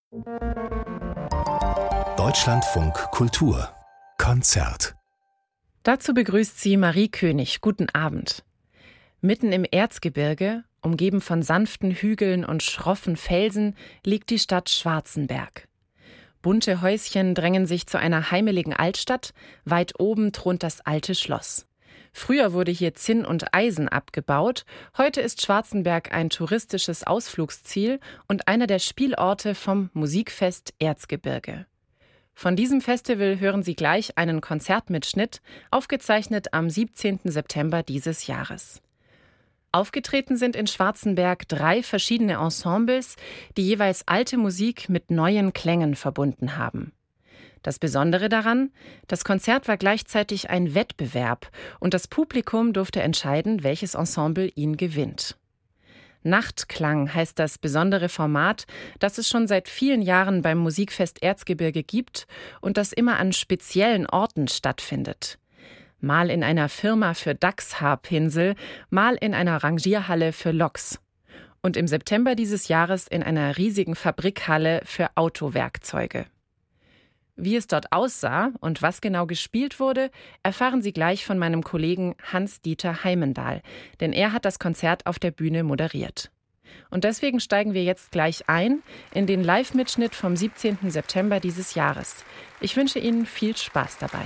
Deutschlandfunk Kultur Konzert. Dazu begrüßt sie Marie König. Guten Abend. Mitten im Erzgebirge, umgeben von sanften Hügeln und schroffen Felsen, liegt die Stadt Schwarzenberg. Bunte Häuschen drängen sich zu einer heimeligen Altstadt, weit oben thront das alte Schloss. Früher wurde hier Zinn und Eisen abgebaut, heute ist Schwarzenberg ein touristisches Ausflugsziel und einer der Spielorte vom Musikfest Erzgebirge. Von diesem Festival hören Sie gleich einen Konzertmitschnitt, aufgezeichnet am 17. September dieses Jahres. Aufgetreten sind in Schwarzenberg 3 verschiedene Ensembles, die jeweils alte Musik mit neuen Klängen verbunden haben. Das Besondere daran, das Konzert war gleichzeitig ein Wettbewerb und das Publikum durfte entscheiden, welches Ensemble ihn gewinnt. Nachtklang heißt das besondere Format, das es schon seit vielen Jahren beim Musikfest Erzgebirge gibt und das immer an speziellen Orten stattfindet. Mal in einer Firma für Dachshaarpinsel, mal in einer Rangierhalle für Loks. Und im September dieses Jahres in einer riesigen Fabrikhalle für Autowerkzeuge. Wie es dort aussah und was genau gespielt wurde, erfahren Sie gleich von meinem Kollegen Hans-Dieter Heimendahl, denn er hat das Konzert auf der Bühne moderiert. Und deswegen steigen wir jetzt gleich ein in den Live-Mitschnitt vom 17. September dieses Jahres. Ich wünsche Ihnen viel Spaß dabei.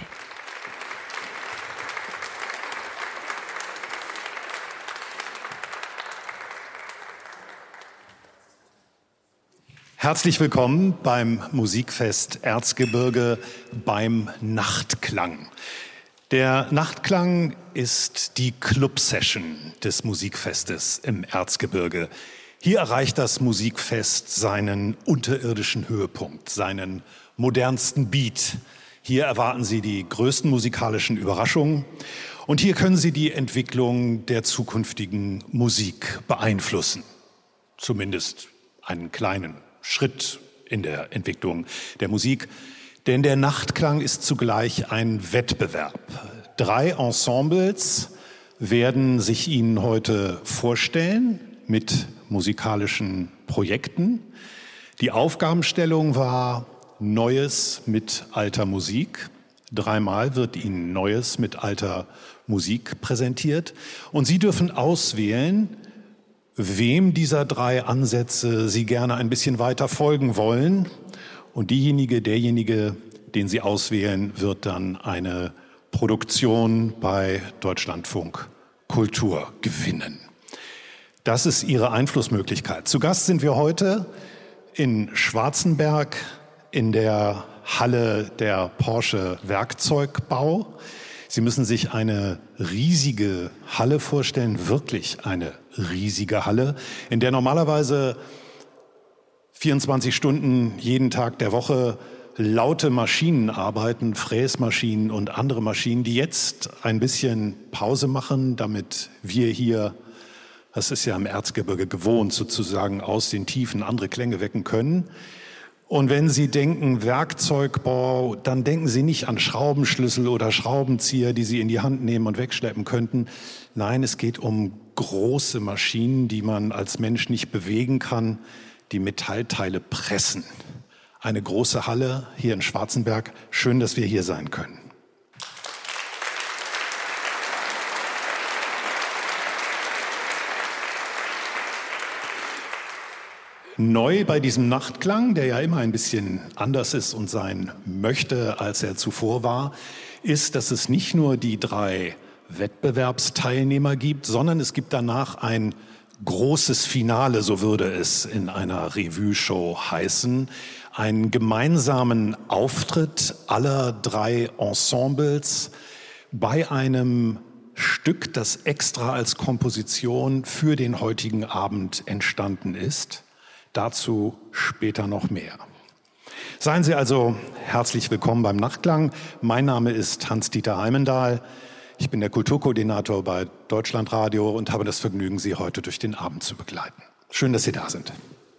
Herzlich willkommen beim Musikfest Erzgebirge beim Nachtklang. Der Nachtklang ist die Club-Session des Musikfestes im Erzgebirge. Hier erreicht das Musikfest seinen unterirdischen Höhepunkt, seinen modernsten Beat. Hier erwarten Sie die größten musikalischen Überraschungen und hier können Sie die Entwicklung der zukünftigen Musik beeinflussen. Zumindest einen kleinen Schritt in der Entwicklung der Musik, denn der Nachtklang ist zugleich ein Wettbewerb. 3 Ensembles werden sich Ihnen heute vorstellen mit musikalischen Projekten. Die Aufgabenstellung war Neues mit alter Musik. 3-mal wird Ihnen Neues mit alter Musik präsentiert und Sie dürfen auswählen, wem dieser 3 Ansätze Sie gerne ein bisschen weiter folgen wollen. Und derjenige, den Sie auswählen, wird dann eine Produktion bei Deutschlandfunk Kultur gewinnen. Das ist Ihre Einflussmöglichkeit. Zu Gast sind wir heute in Schwarzenberg in der Halle der Porsche Werkzeugbau. Sie müssen sich eine riesige Halle vorstellen, wirklich eine riesige Halle, in der normalerweise 24 Stunden jeden Tag der Woche laute Maschinen arbeiten, Fräsmaschinen und andere Maschinen, die jetzt ein bisschen Pause machen, damit wir hier, das ist ja im Erzgebirge gewohnt, sozusagen aus den Tiefen andere Klänge wecken können. Und wenn Sie denken Werkzeugbau, dann denken Sie nicht an Schraubenschlüssel oder Schraubenzieher, die Sie in die Hand nehmen und wegschleppen könnten. Nein, es geht um große Maschinen, die man als Mensch nicht bewegen kann, die Metallteile pressen. Eine große Halle hier in Schwarzenberg. Schön, dass wir hier sein können. Neu bei diesem Nachtklang, der ja immer ein bisschen anders ist und sein möchte, als er zuvor war, ist, dass es nicht nur die 3 Wettbewerbsteilnehmer gibt, sondern es gibt danach ein großes Finale, so würde es in einer Revue-Show heißen, einen gemeinsamen Auftritt aller 3 Ensembles bei einem Stück, das extra als Komposition für den heutigen Abend entstanden ist. Dazu später noch mehr. Seien Sie also herzlich willkommen beim Nachtklang. Mein Name ist Hans-Dieter Heimendahl. Ich bin der Kulturkoordinator bei Deutschlandradio und habe das Vergnügen, Sie heute durch den Abend zu begleiten. Schön, dass Sie da sind.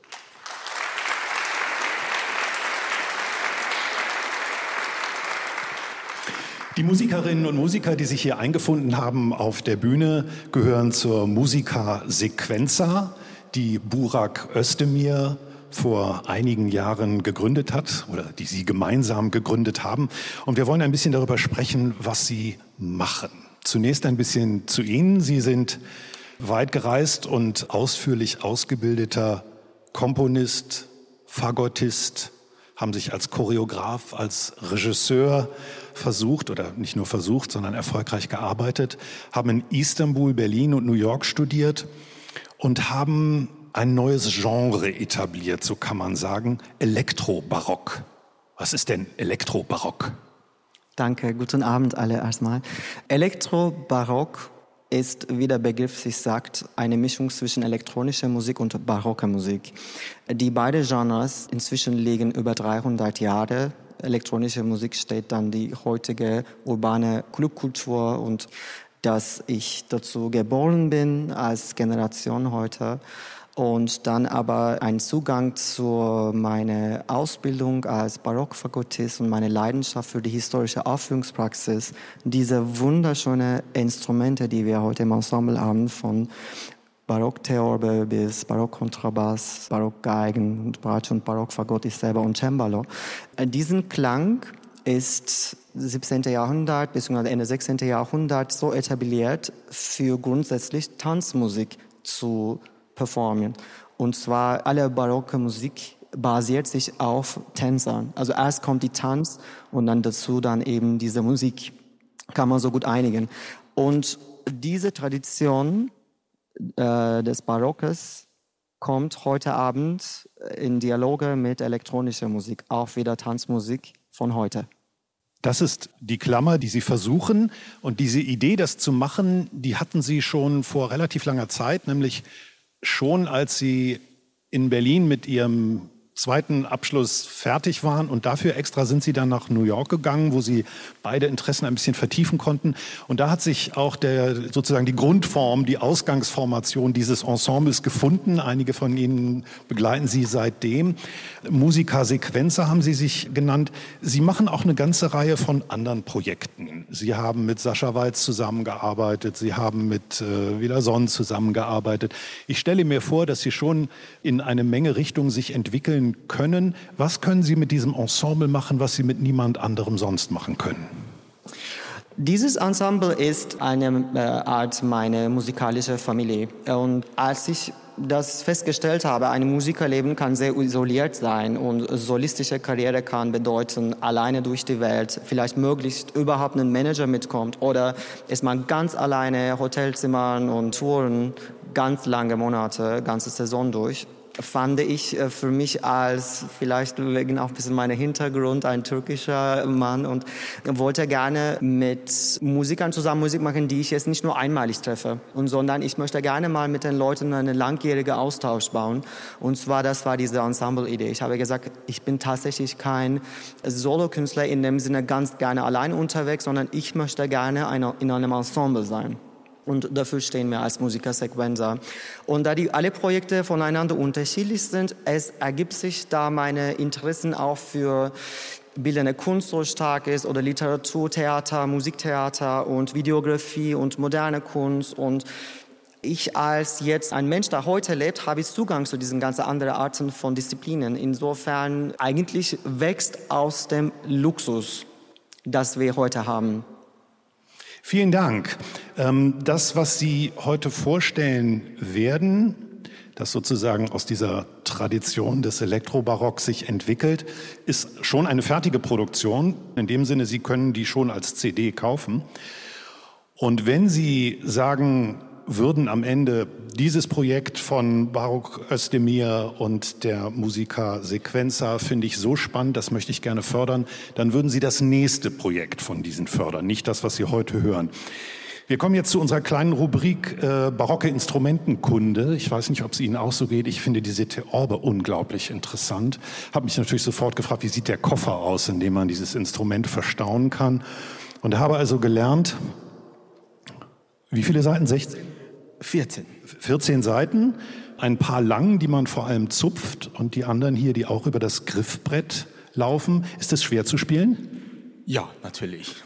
Die Musikerinnen und Musiker, die sich hier eingefunden haben auf der Bühne, gehören zur Musica Sequenza, die Burak Özdemir vor einigen Jahren gegründet hat oder die Sie gemeinsam gegründet haben. Und wir wollen ein bisschen darüber sprechen, was Sie machen. Zunächst ein bisschen zu Ihnen. Sie sind weit gereist und ausführlich ausgebildeter Komponist, Fagottist, haben sich als Choreograf, als Regisseur versucht oder nicht nur versucht, sondern erfolgreich gearbeitet, haben in Istanbul, Berlin und New York studiert und haben ein neues Genre etabliert, so kann man sagen, Elektrobarock. Was ist denn Elektrobarock? Danke, guten Abend alle erstmal. Elektrobarock ist, wie der Begriff sich sagt, eine Mischung zwischen elektronischer Musik und barocker Musik. Die beiden Genres inzwischen liegen über 300 Jahre. Elektronische Musik steht dann die heutige urbane Clubkultur und dass ich dazu geboren bin als Generation heute. Und dann aber ein Zugang zu meiner Ausbildung als Barockfagottist und meine Leidenschaft für die historische Aufführungspraxis, diese wunderschönen Instrumente, die wir heute im Ensemble haben, von Barocktheorbe bis Barockkontrabass, Barockgeigen, Bratsche und Barockfagott, ich selber und Cembalo. Diesen Klang ist 17. Jahrhundert bzw. Ende 16. Jahrhundert so etabliert, für grundsätzlich Tanzmusik zu performen. Und zwar alle barocke Musik basiert sich auf Tänzern. Also erst kommt die Tanz und dann dazu dann eben diese Musik. Kann man so gut einigen. Und diese Tradition des Barockes kommt heute Abend in Dialoge mit elektronischer Musik, auch wieder Tanzmusik von heute. Das ist die Klammer, die Sie versuchen. Und diese Idee, das zu machen, die hatten Sie schon vor relativ langer Zeit, nämlich schon als Sie in Berlin mit Ihrem zweiten Abschluss fertig waren und dafür extra sind Sie dann nach New York gegangen, wo Sie beide Interessen ein bisschen vertiefen konnten. Und da hat sich auch sozusagen die Grundform, die Ausgangsformation dieses Ensembles gefunden. Einige von Ihnen begleiten Sie seitdem. Musica Sequenza haben Sie sich genannt. Sie machen auch eine ganze Reihe von anderen Projekten. Sie haben mit Sascha Waltz zusammengearbeitet. Sie haben mit Wiederson zusammengearbeitet. Ich stelle mir vor, dass Sie schon in eine Menge Richtungen sich entwickeln können. Was können Sie mit diesem Ensemble machen, was Sie mit niemand anderem sonst machen können? Dieses Ensemble ist eine Art meine musikalische Familie. Und als ich das festgestellt habe, ein Musikerleben kann sehr isoliert sein und solistische Karriere kann bedeuten, alleine durch die Welt, vielleicht möglichst überhaupt ein Manager mitkommt oder ist man ganz alleine Hotelzimmern und Touren, ganz lange Monate, ganze Saison durch. Fand ich für mich als, vielleicht wegen auch ein bisschen meiner Hintergrund, ein türkischer Mann und wollte gerne mit Musikern zusammen Musik machen, die ich jetzt nicht nur einmalig treffe, sondern ich möchte gerne mal mit den Leuten einen langjährigen Austausch bauen. Und zwar, das war diese Ensemble-Idee. Ich habe gesagt, ich bin tatsächlich kein Solokünstler in dem Sinne ganz gerne allein unterwegs, sondern ich möchte gerne in einem Ensemble sein. Und dafür stehen wir als Musica Sequenza. Und da alle Projekte voneinander unterschiedlich sind, es ergibt sich da meine Interessen auch für bildende Kunst so stark ist oder Literatur, Theater, Musiktheater und Videografie und moderne Kunst. Und ich als jetzt ein Mensch, der heute lebt, habe ich Zugang zu diesen ganz anderen Arten von Disziplinen. Insofern eigentlich wächst aus dem Luxus, das wir heute haben. Vielen Dank. Das, was Sie heute vorstellen werden, das sozusagen aus dieser Tradition des Elektrobarocks sich entwickelt, ist schon eine fertige Produktion. In dem Sinne, Sie können die schon als CD kaufen. Und wenn Sie sagen würden am Ende, dieses Projekt von Barock Özdemir und der Musica Sequenza finde ich so spannend, das möchte ich gerne fördern, dann würden Sie das nächste Projekt von diesen fördern, nicht das, was Sie heute hören. Wir kommen jetzt zu unserer kleinen Rubrik barocke Instrumentenkunde. Ich weiß nicht, ob es Ihnen auch so geht. Ich finde diese Theorbe unglaublich interessant. Habe mich natürlich sofort gefragt, wie sieht der Koffer aus, in dem man dieses Instrument verstauen kann. Und habe also gelernt, wie viele Seiten? 16? 14 Seiten, ein paar lang, die man vor allem zupft und die anderen hier, die auch über das Griffbrett laufen. Ist das schwer zu spielen? Ja, natürlich.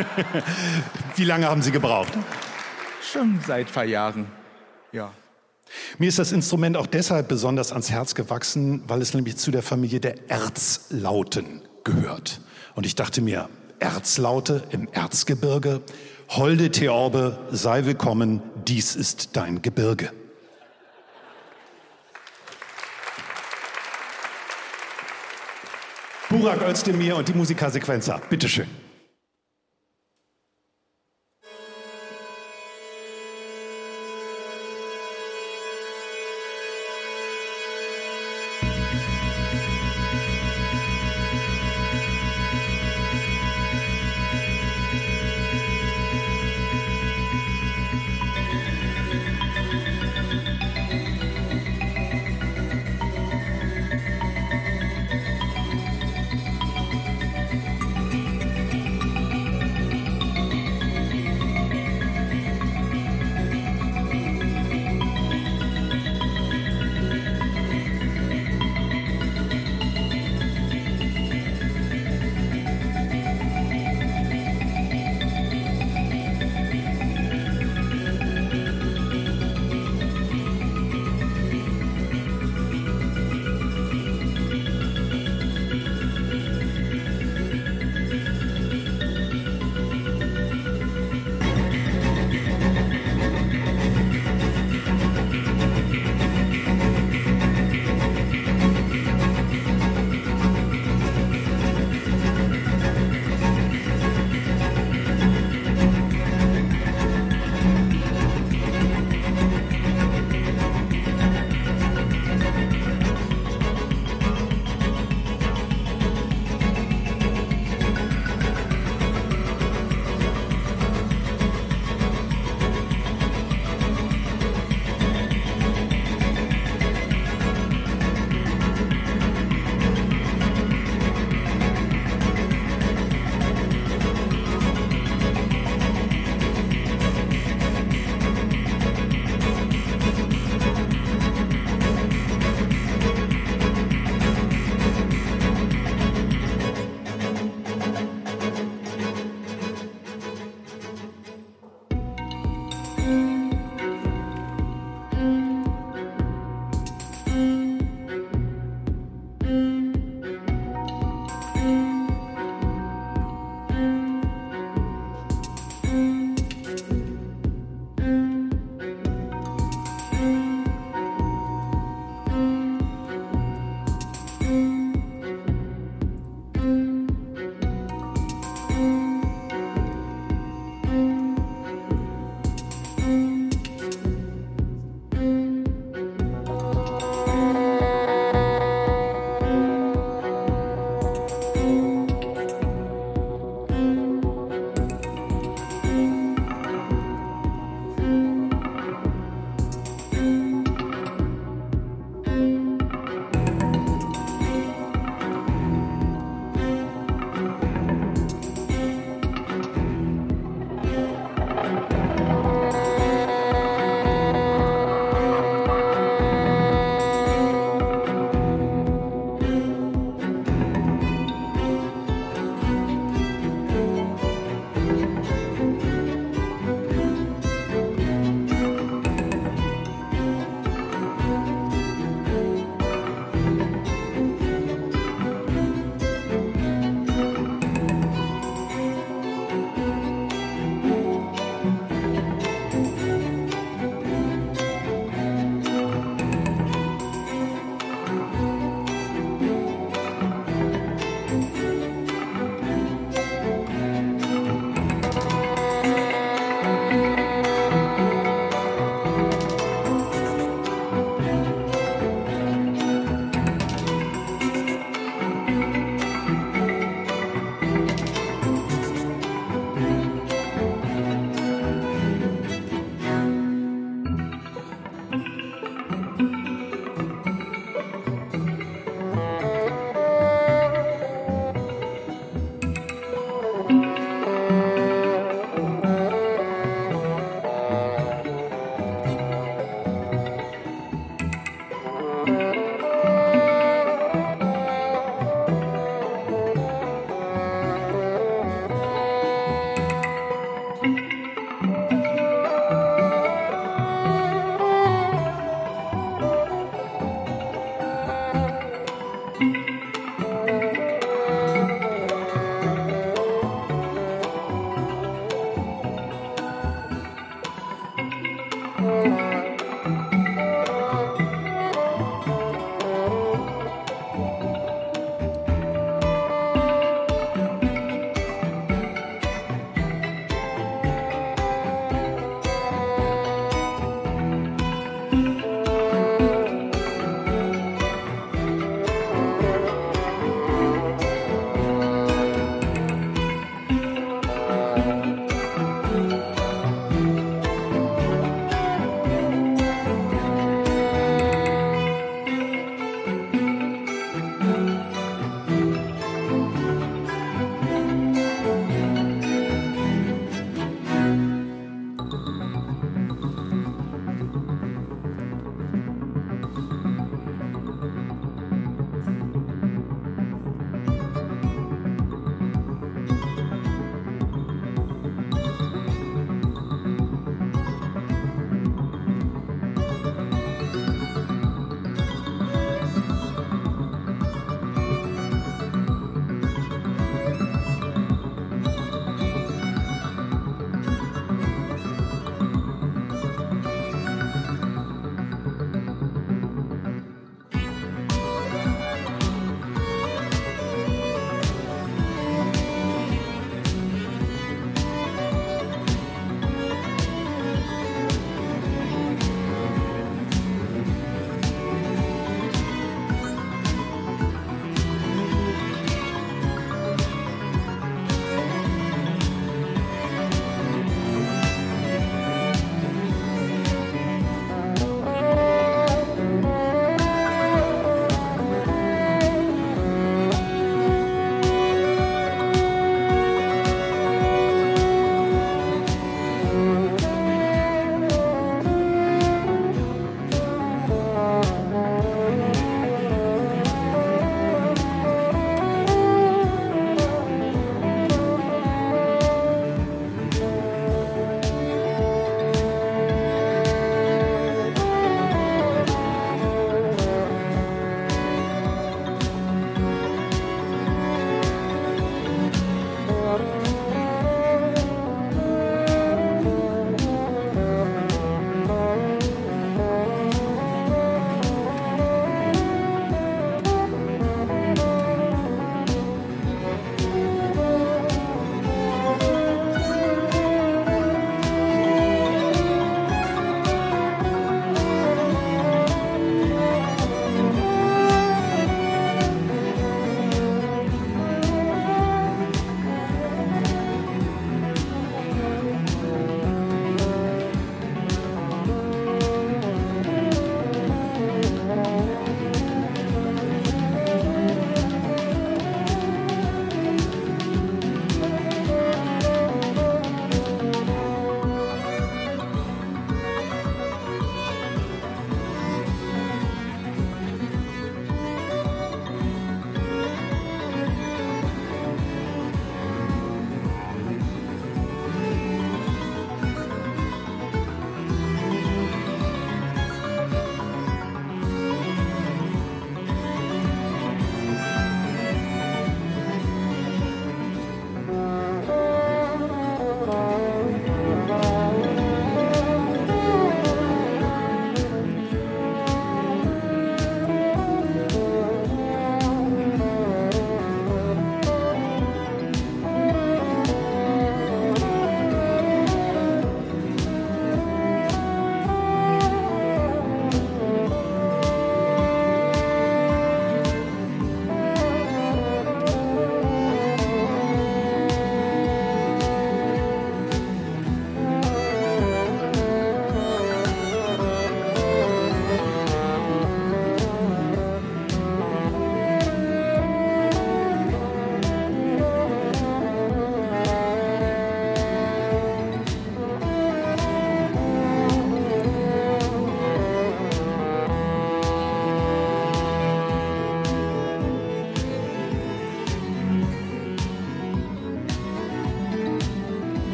Wie lange haben Sie gebraucht? Schon seit ein paar Jahren, ja. Mir ist das Instrument auch deshalb besonders ans Herz gewachsen, weil es nämlich zu der Familie der Erzlauten gehört. Und ich dachte mir, Erzlaute im Erzgebirge, holde Theorbe, sei willkommen, dies ist dein Gebirge. Burak Özdemir und die Musica Sequenza, bitteschön.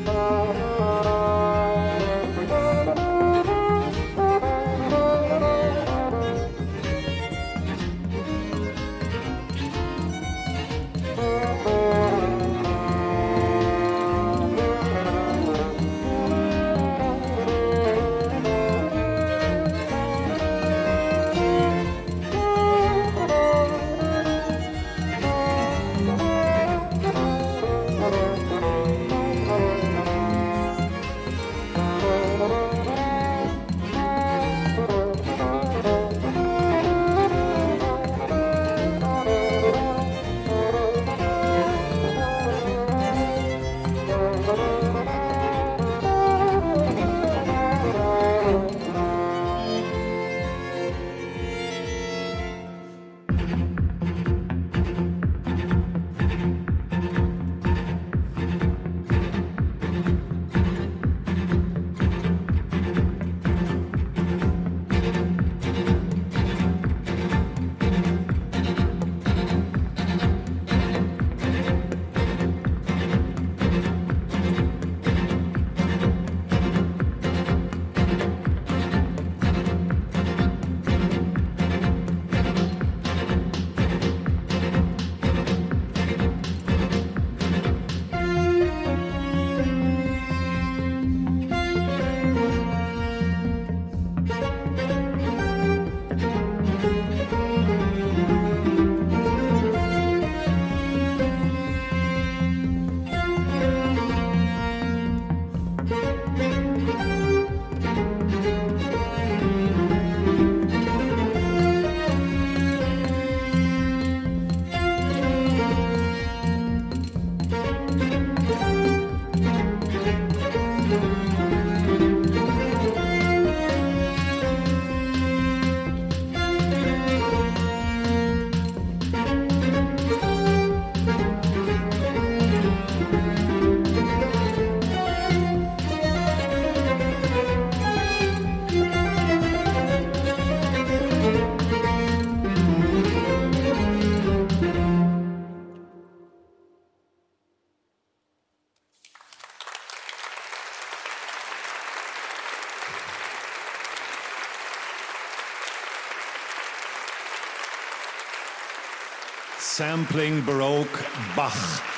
Sampling Baroque Bach.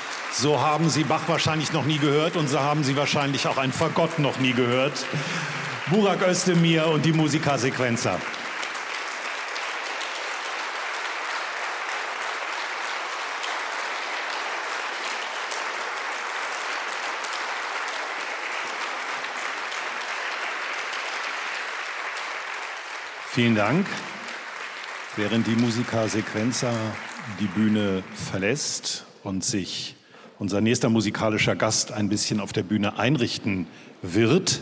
So haben Sie Bach wahrscheinlich noch nie gehört und so haben Sie wahrscheinlich auch ein Fagott noch nie gehört. Burak Özdemir und die Musica Sequenza. Vielen Dank. Während die Musica Sequenza die Bühne verlässt und sich unser nächster musikalischer Gast ein bisschen auf der Bühne einrichten wird,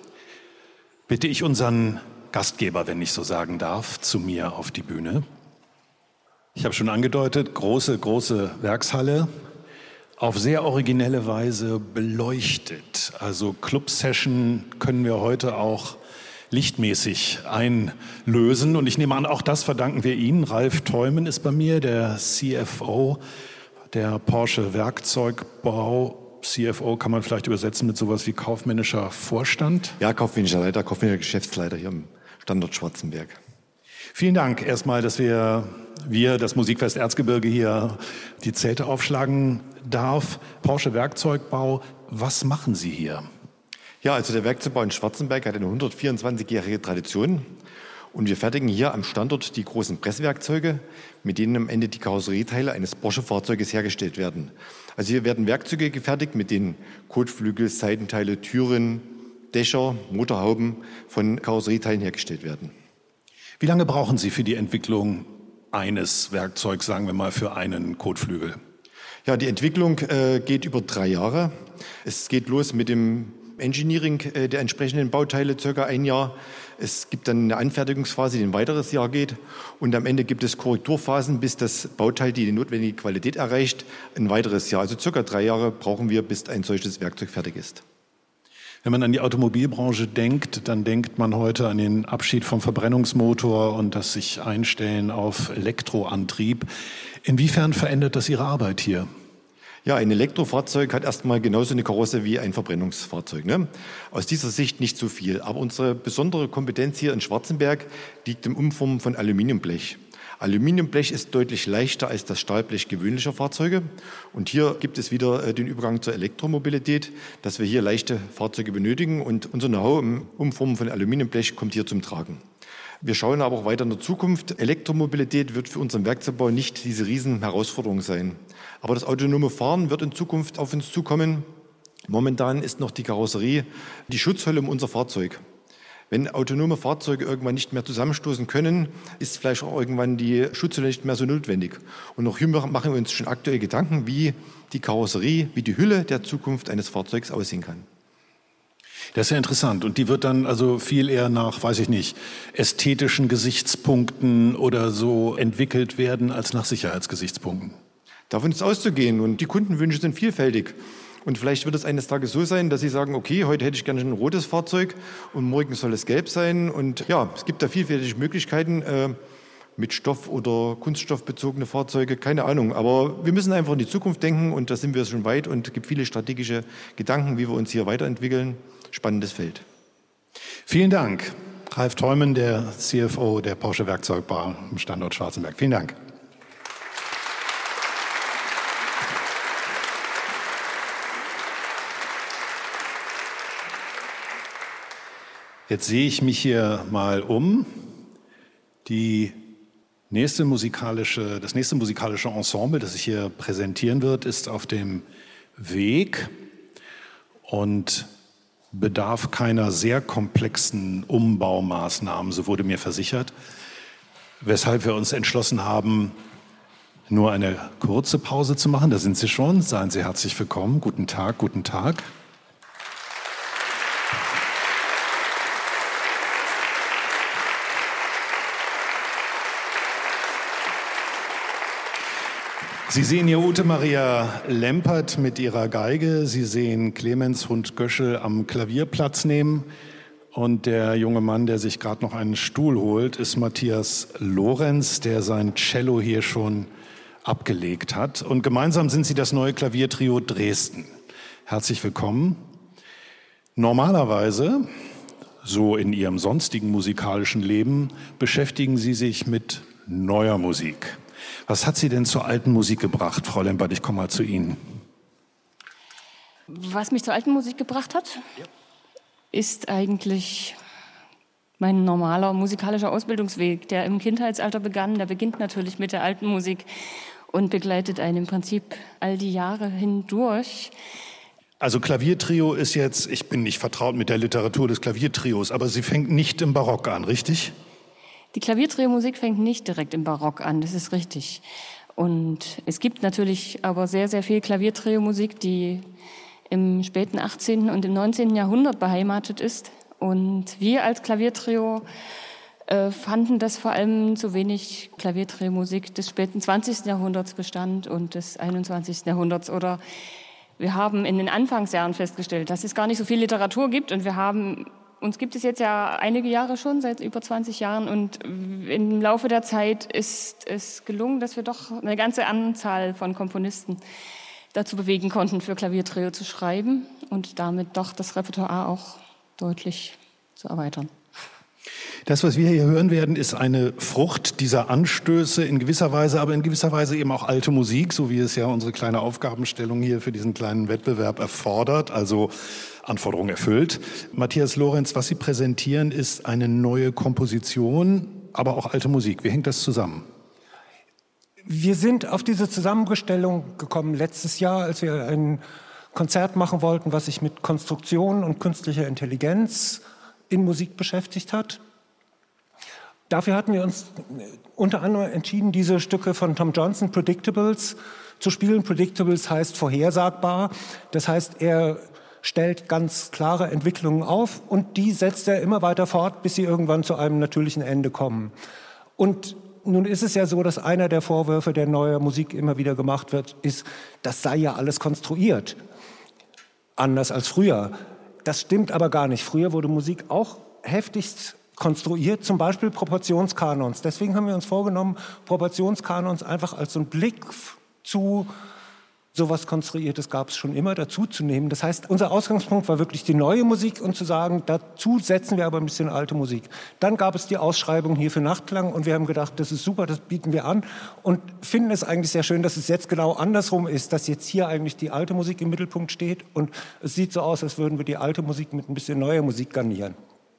bitte ich unseren Gastgeber, wenn ich so sagen darf, zu mir auf die Bühne. Ich habe schon angedeutet, große Werkshalle, auf sehr originelle Weise beleuchtet. Also Club-Session können wir heute auch lichtmäßig einlösen. Und ich nehme an, auch das verdanken wir Ihnen. Ralf Theumen ist bei mir, der CFO der Porsche Werkzeugbau. CFO kann man vielleicht übersetzen mit sowas wie kaufmännischer Vorstand? Ja, kaufmännischer Leiter, kaufmännischer Geschäftsleiter hier am Standort Schwarzenberg. Vielen Dank erstmal, dass wir das Musikfest Erzgebirge hier die Zelte aufschlagen darf. Porsche Werkzeugbau, was machen Sie hier? Ja, also der Werkzeugbau in Schwarzenberg hat eine 124-jährige Tradition und wir fertigen hier am Standort die großen Presswerkzeuge, mit denen am Ende die Karosserieteile eines Porsche-Fahrzeuges hergestellt werden. Also hier werden Werkzeuge gefertigt, mit denen Kotflügel, Seitenteile, Türen, Dächer, Motorhauben von Karosserieteilen hergestellt werden. Wie lange brauchen Sie für die Entwicklung eines Werkzeugs, sagen wir mal für einen Kotflügel? Ja, die Entwicklung geht über 3 Jahre. Es geht los mit dem Engineering der entsprechenden Bauteile, circa 1 Jahr. Es gibt dann eine Anfertigungsphase, die ein weiteres Jahr geht. Und am Ende gibt es Korrekturphasen, bis das Bauteil die notwendige Qualität erreicht, ein weiteres Jahr. Also circa 3 Jahre brauchen wir, bis ein solches Werkzeug fertig ist. Wenn man an die Automobilbranche denkt, dann denkt man heute an den Abschied vom Verbrennungsmotor und das sich Einstellen auf Elektroantrieb. Inwiefern verändert das Ihre Arbeit hier? Ja, ein Elektrofahrzeug hat erstmal genauso eine Karosse wie ein Verbrennungsfahrzeug. Ne? Aus dieser Sicht nicht so viel. Aber unsere besondere Kompetenz hier in Schwarzenberg liegt im Umformen von Aluminiumblech. Aluminiumblech ist deutlich leichter als das Stahlblech gewöhnlicher Fahrzeuge. Und hier gibt es wieder den Übergang zur Elektromobilität, dass wir hier leichte Fahrzeuge benötigen. Und unser Know-how im Umformen von Aluminiumblech kommt hier zum Tragen. Wir schauen aber auch weiter in der Zukunft. Elektromobilität wird für unseren Werkzeugbau nicht diese riesen Herausforderung sein. Aber das autonome Fahren wird in Zukunft auf uns zukommen. Momentan ist noch die Karosserie die Schutzhülle um unser Fahrzeug. Wenn autonome Fahrzeuge irgendwann nicht mehr zusammenstoßen können, ist vielleicht auch irgendwann die Schutzhülle nicht mehr so notwendig. Und auch hier machen wir uns schon aktuell Gedanken, wie die Karosserie, wie die Hülle der Zukunft eines Fahrzeugs aussehen kann. Das ist ja interessant. Und die wird dann also viel eher nach, weiß ich nicht, ästhetischen Gesichtspunkten oder so entwickelt werden, als nach Sicherheitsgesichtspunkten. Davon ist auszugehen. Und die Kundenwünsche sind vielfältig. Und vielleicht wird es eines Tages so sein, dass Sie sagen, okay, heute hätte ich gerne ein rotes Fahrzeug und morgen soll es gelb sein. Und ja, es gibt da vielfältige Möglichkeiten mit Stoff- oder kunststoffbezogene Fahrzeuge, keine Ahnung. Aber wir müssen einfach in die Zukunft denken und da sind wir schon weit und es gibt viele strategische Gedanken, wie wir uns hier weiterentwickeln. Spannendes Feld. Vielen Dank. Ralf Theumann, der CFO der Porsche Werkzeugbau am Standort Schwarzenberg. Vielen Dank. Jetzt sehe ich mich hier mal um. Das nächste musikalische Ensemble, das sich hier präsentieren wird, ist auf dem Weg und bedarf keiner sehr komplexen Umbaumaßnahmen, so wurde mir versichert, weshalb wir uns entschlossen haben, nur eine kurze Pause zu machen. Da sind Sie schon. Seien Sie herzlich willkommen. Guten Tag, guten Tag. Sie sehen hier Ute Maria Lempert mit ihrer Geige. Sie sehen Clemens Hund-Göschel am Klavier Platz nehmen. Und der junge Mann, der sich gerade noch einen Stuhl holt, ist Matthias Lorenz, der sein Cello hier schon abgelegt hat. Und gemeinsam sind sie das neue Klaviertrio Dresden. Herzlich willkommen. Normalerweise, so in ihrem sonstigen musikalischen Leben, beschäftigen sie sich mit neuer Musik. Was hat Sie denn zur alten Musik gebracht, Frau Lempert? Ich komme mal zu Ihnen. Was mich zur alten Musik gebracht hat, ist eigentlich mein normaler musikalischer Ausbildungsweg, der im Kindheitsalter begann. Der beginnt natürlich mit der alten Musik und begleitet einen im Prinzip all die Jahre hindurch. Also Klaviertrio ist jetzt, ich bin nicht vertraut mit der Literatur des Klaviertrios, aber sie fängt nicht im Barock an, richtig? Die Klaviertrio-Musik fängt nicht direkt im Barock an, das ist richtig. Und es gibt natürlich aber sehr, sehr viel Klaviertrio-Musik, die im späten 18. und im 19. Jahrhundert beheimatet ist. Und wir als Klaviertrio fanden, dass vor allem zu wenig Klaviertrio-Musik des späten 20. Jahrhunderts bestand und des 21. Jahrhunderts. Oder wir haben in den Anfangsjahren festgestellt, dass es gar nicht so viel Literatur gibt und uns gibt es jetzt ja einige Jahre schon, seit über 20 Jahren. Und im Laufe der Zeit ist es gelungen, dass wir doch eine ganze Anzahl von Komponisten dazu bewegen konnten, für Klaviertrio zu schreiben und damit doch das Repertoire auch deutlich zu erweitern. Das, was wir hier hören werden, ist eine Frucht dieser Anstöße in gewisser Weise, aber in gewisser Weise eben auch alte Musik, so wie es ja unsere kleine Aufgabenstellung hier für diesen kleinen Wettbewerb erfordert, also Anforderungen erfüllt. Matthias Lorenz, was Sie präsentieren, ist eine neue Komposition, aber auch alte Musik. Wie hängt das zusammen? Wir sind auf diese Zusammenstellung gekommen letztes Jahr, als wir ein Konzert machen wollten, was sich mit Konstruktion und künstlicher Intelligenz in Musik beschäftigt hat. Dafür hatten wir uns unter anderem entschieden, diese Stücke von Tom Johnson, Predictables, zu spielen. Predictables heißt vorhersagbar. Das heißt, er stellt ganz klare Entwicklungen auf und die setzt er immer weiter fort, bis sie irgendwann zu einem natürlichen Ende kommen. Und nun ist es ja so, dass einer der Vorwürfe, der neuer Musik immer wieder gemacht wird, ist, das sei ja alles konstruiert, anders als früher. Das stimmt aber gar nicht. Früher wurde Musik auch heftigst konstruiert, zum Beispiel Proportionskanons. Deswegen haben wir uns vorgenommen, Proportionskanons einfach als so einen Blick zu sowas Konstruiertes gab es schon immer, dazu zu nehmen. Das heißt, unser Ausgangspunkt war wirklich die neue Musik und zu sagen, dazu setzen wir aber ein bisschen alte Musik. Dann gab es die Ausschreibung hier für Nachtklang und wir haben gedacht, das ist super, das bieten wir an und finden es eigentlich sehr schön, dass es jetzt genau andersrum ist, dass jetzt hier eigentlich die alte Musik im Mittelpunkt steht und es sieht so aus, als würden wir die alte Musik mit ein bisschen neuer Musik garnieren.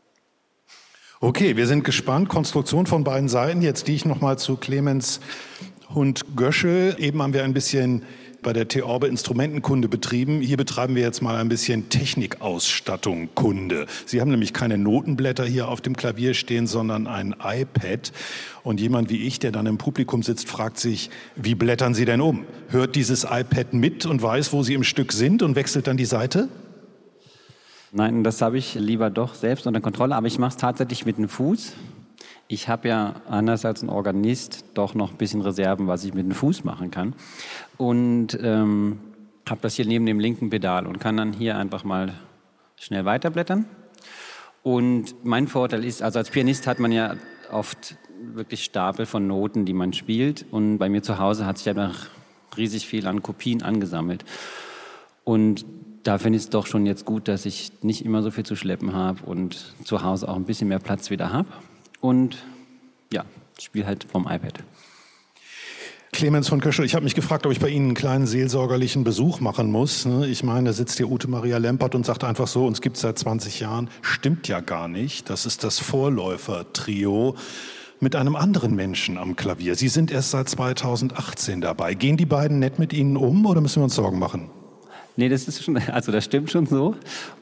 Okay, wir sind gespannt. Konstruktion von beiden Seiten. Jetzt gehe ich nochmal zu Clemens Hund-Göschel. Eben haben wir ein bisschen bei der Theorbe Instrumentenkunde betrieben. Hier betreiben wir jetzt mal ein bisschen Technikausstattung Kunde. Sie haben nämlich keine Notenblätter hier auf dem Klavier stehen, sondern ein iPad. Und jemand wie ich, der dann im Publikum sitzt, fragt sich, wie blättern Sie denn um? Hört dieses iPad mit und weiß, wo Sie im Stück sind und wechselt dann die Seite? Nein, das habe ich lieber doch selbst unter Kontrolle, aber ich mache es tatsächlich mit dem Fuß. Ich habe ja anders als ein Organist doch noch ein bisschen Reserven, was ich mit dem Fuß machen kann. Und habe das hier neben dem linken Pedal und kann dann hier einfach mal schnell weiterblättern. Und mein Vorteil ist, also als Pianist hat man ja oft wirklich Stapel von Noten, die man spielt. Und bei mir zu Hause hat sich einfach riesig viel an Kopien angesammelt. Und da finde ich es doch schon jetzt gut, dass ich nicht immer so viel zu schleppen habe und zu Hause auch ein bisschen mehr Platz wieder habe. Und ja, spiele halt vom iPad. Clemens von Köschel, ich habe mich gefragt, ob ich bei Ihnen einen kleinen seelsorgerlichen Besuch machen muss. Ich meine, da sitzt hier Ute Maria Lempert und sagt einfach so, uns gibt es seit 20 Jahren. Stimmt ja gar nicht. Das ist das Vorläufer-Trio mit einem anderen Menschen am Klavier. Sie sind erst seit 2018 dabei. Gehen die beiden nett mit Ihnen um oder müssen wir uns Sorgen machen? Nee, das ist schon, also das stimmt schon so.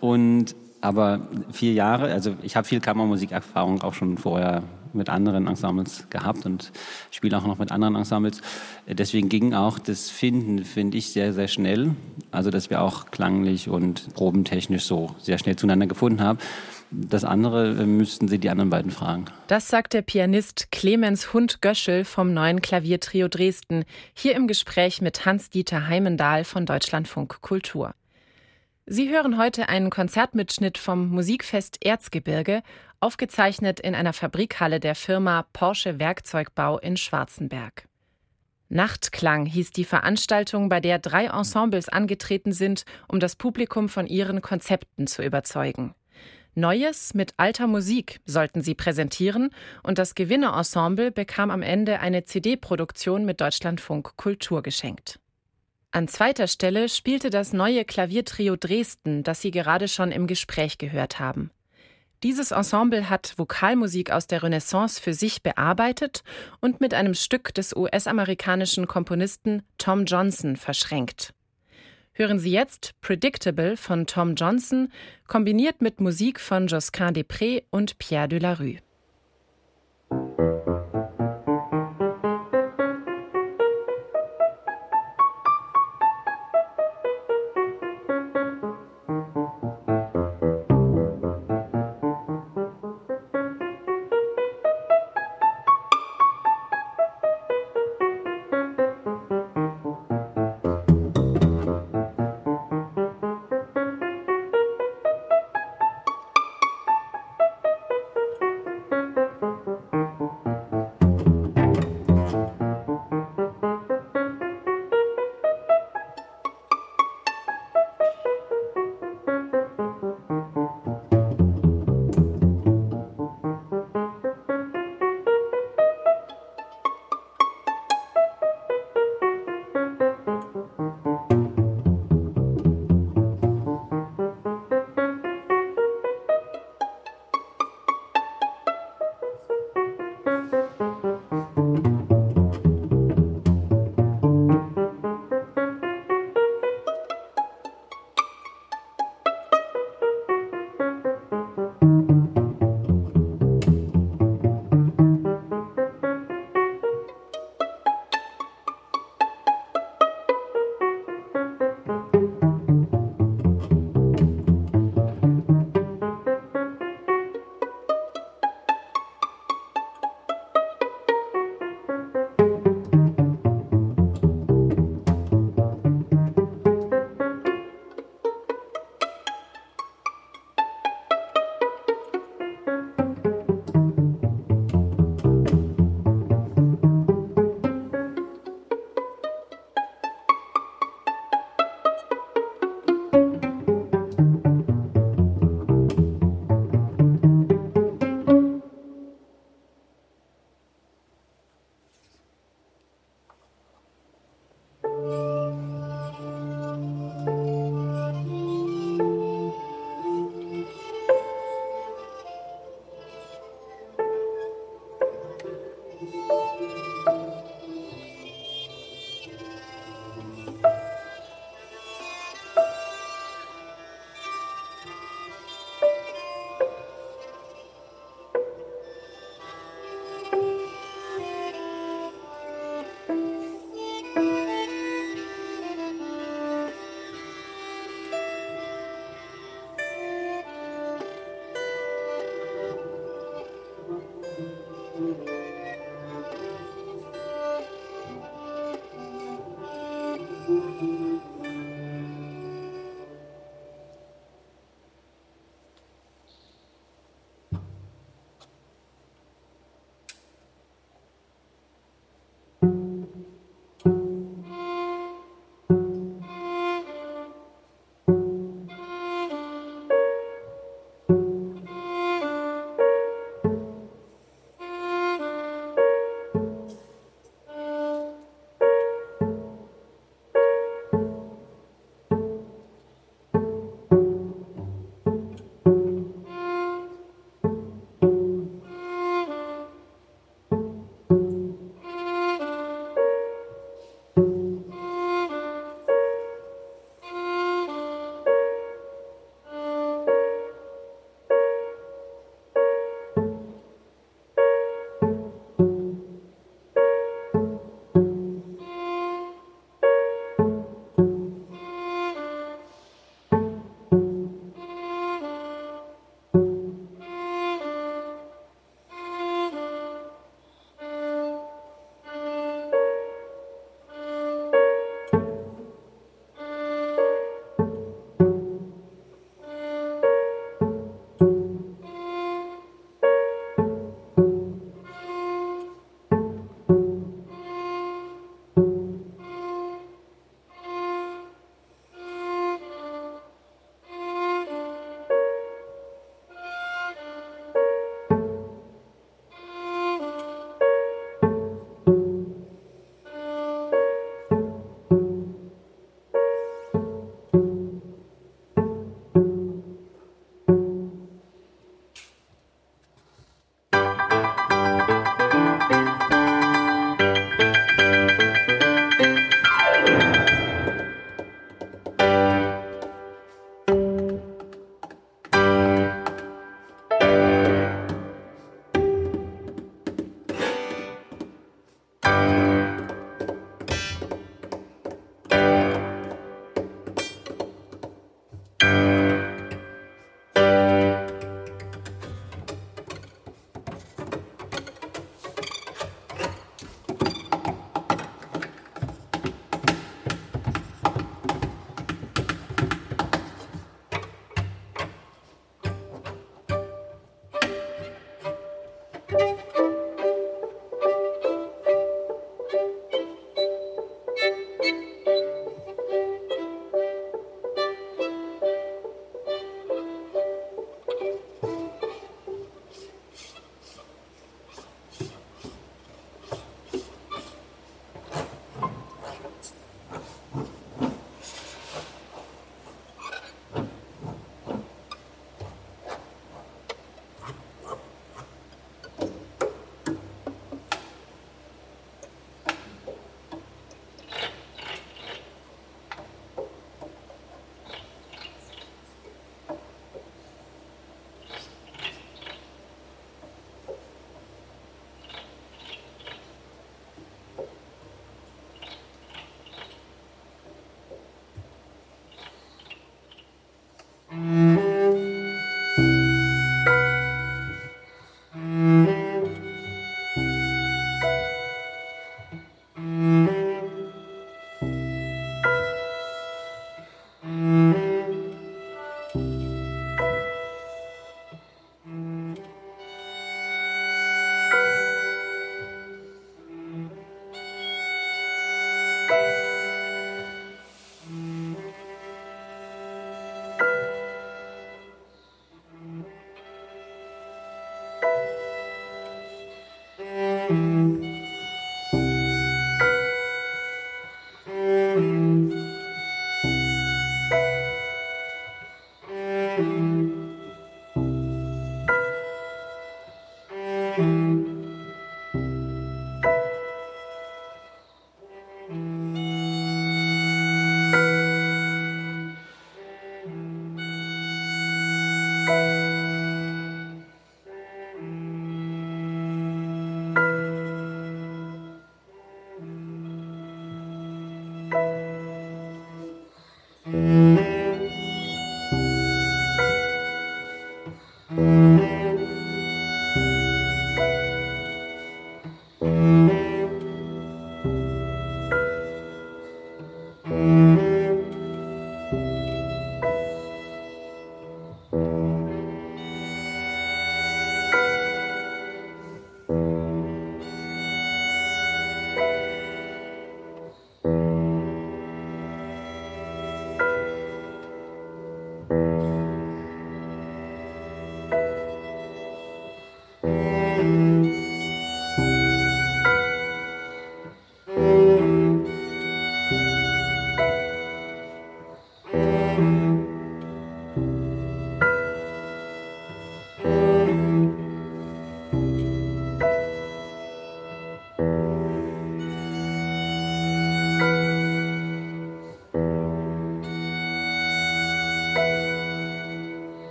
Aber 4 Jahre, also ich habe viel Kammermusikerfahrung auch schon vorher mit anderen Ensembles gehabt und spiele auch noch mit anderen Ensembles. Deswegen ging auch das Finden, finde ich, sehr, sehr schnell. Also dass wir auch klanglich und probentechnisch so sehr schnell zueinander gefunden haben. Das andere müssten Sie die anderen beiden fragen. Das sagt der Pianist Clemens Hund-Göschel vom neuen Klaviertrio Dresden, hier im Gespräch mit Hans-Dieter Heimendahl von Deutschlandfunk Kultur. Sie hören heute einen Konzertmitschnitt vom Musikfest Erzgebirge, aufgezeichnet in einer Fabrikhalle der Firma Porsche Werkzeugbau in Schwarzenberg. Nachtklang hieß die Veranstaltung, bei der 3 Ensembles angetreten sind, um das Publikum von ihren Konzepten zu überzeugen. Neues mit alter Musik sollten sie präsentieren und das Gewinnerensemble bekam am Ende eine CD-Produktion mit Deutschlandfunk Kultur geschenkt. An zweiter Stelle spielte das neue Klaviertrio Dresden, das Sie gerade schon im Gespräch gehört haben. Dieses Ensemble hat Vokalmusik aus der Renaissance für sich bearbeitet und mit einem Stück des US-amerikanischen Komponisten Tom Johnson verschränkt. Hören Sie jetzt Predictable von Tom Johnson, kombiniert mit Musik von Josquin des Prez und Pierre de la Rue.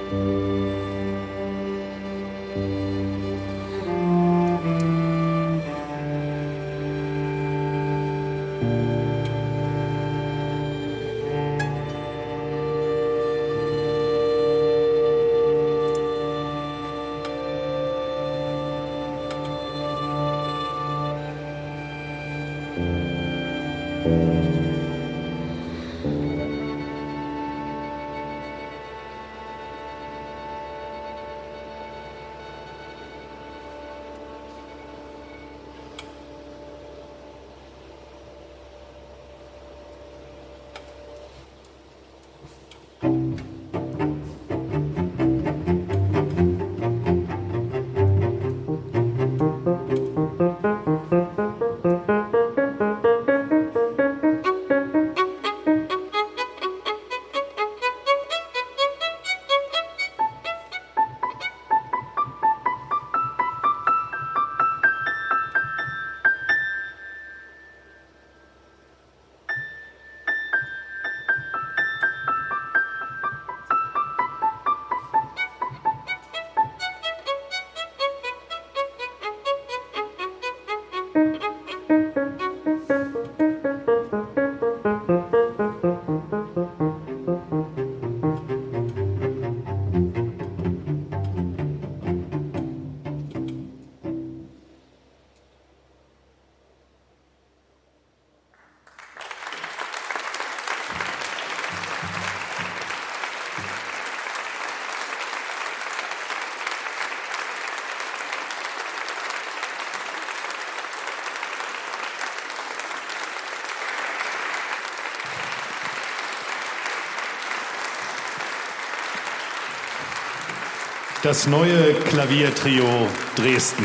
Das neue Klaviertrio Dresden.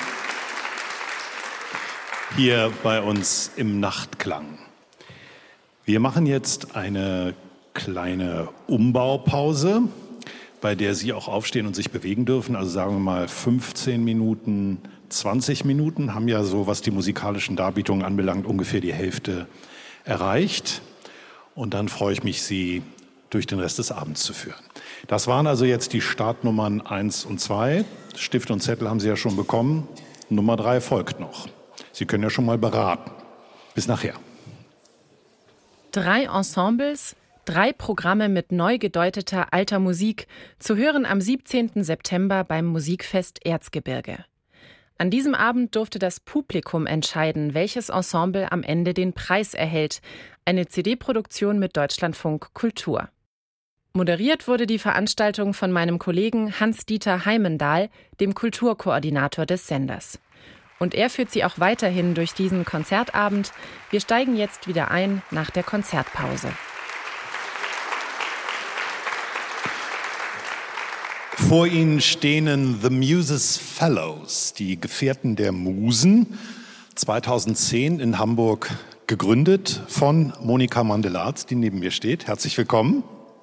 Hier bei uns im Nachtklang. Wir machen jetzt eine kleine Umbaupause, bei der Sie auch aufstehen und sich bewegen dürfen. Also sagen wir mal 15 Minuten, 20 Minuten, haben ja so, was die musikalischen Darbietungen anbelangt, ungefähr die Hälfte erreicht. Und dann freue ich mich, Sie durch den Rest des Abends zu führen. Das waren also jetzt die Startnummern 1 und 2. Stift und Zettel haben Sie ja schon bekommen. Nummer 3 folgt noch. Sie können ja schon mal beraten. Bis nachher. 3 Ensembles, 3 Programme mit neu gedeuteter alter Musik, zu hören am 17. September beim Musikfest Erzgebirge. An diesem Abend durfte das Publikum entscheiden, welches Ensemble am Ende den Preis erhält. Eine CD-Produktion mit Deutschlandfunk Kultur. Moderiert wurde die Veranstaltung von meinem Kollegen Hans-Dieter Heimendahl, dem Kulturkoordinator des Senders. Und er führt Sie auch weiterhin durch diesen Konzertabend. Wir steigen jetzt wieder ein nach der Konzertpause. Vor Ihnen stehen The Muses Fellows, die Gefährten der Musen, 2010 in Hamburg gegründet von Monika Mandelarz, die neben mir steht. Herzlich willkommen.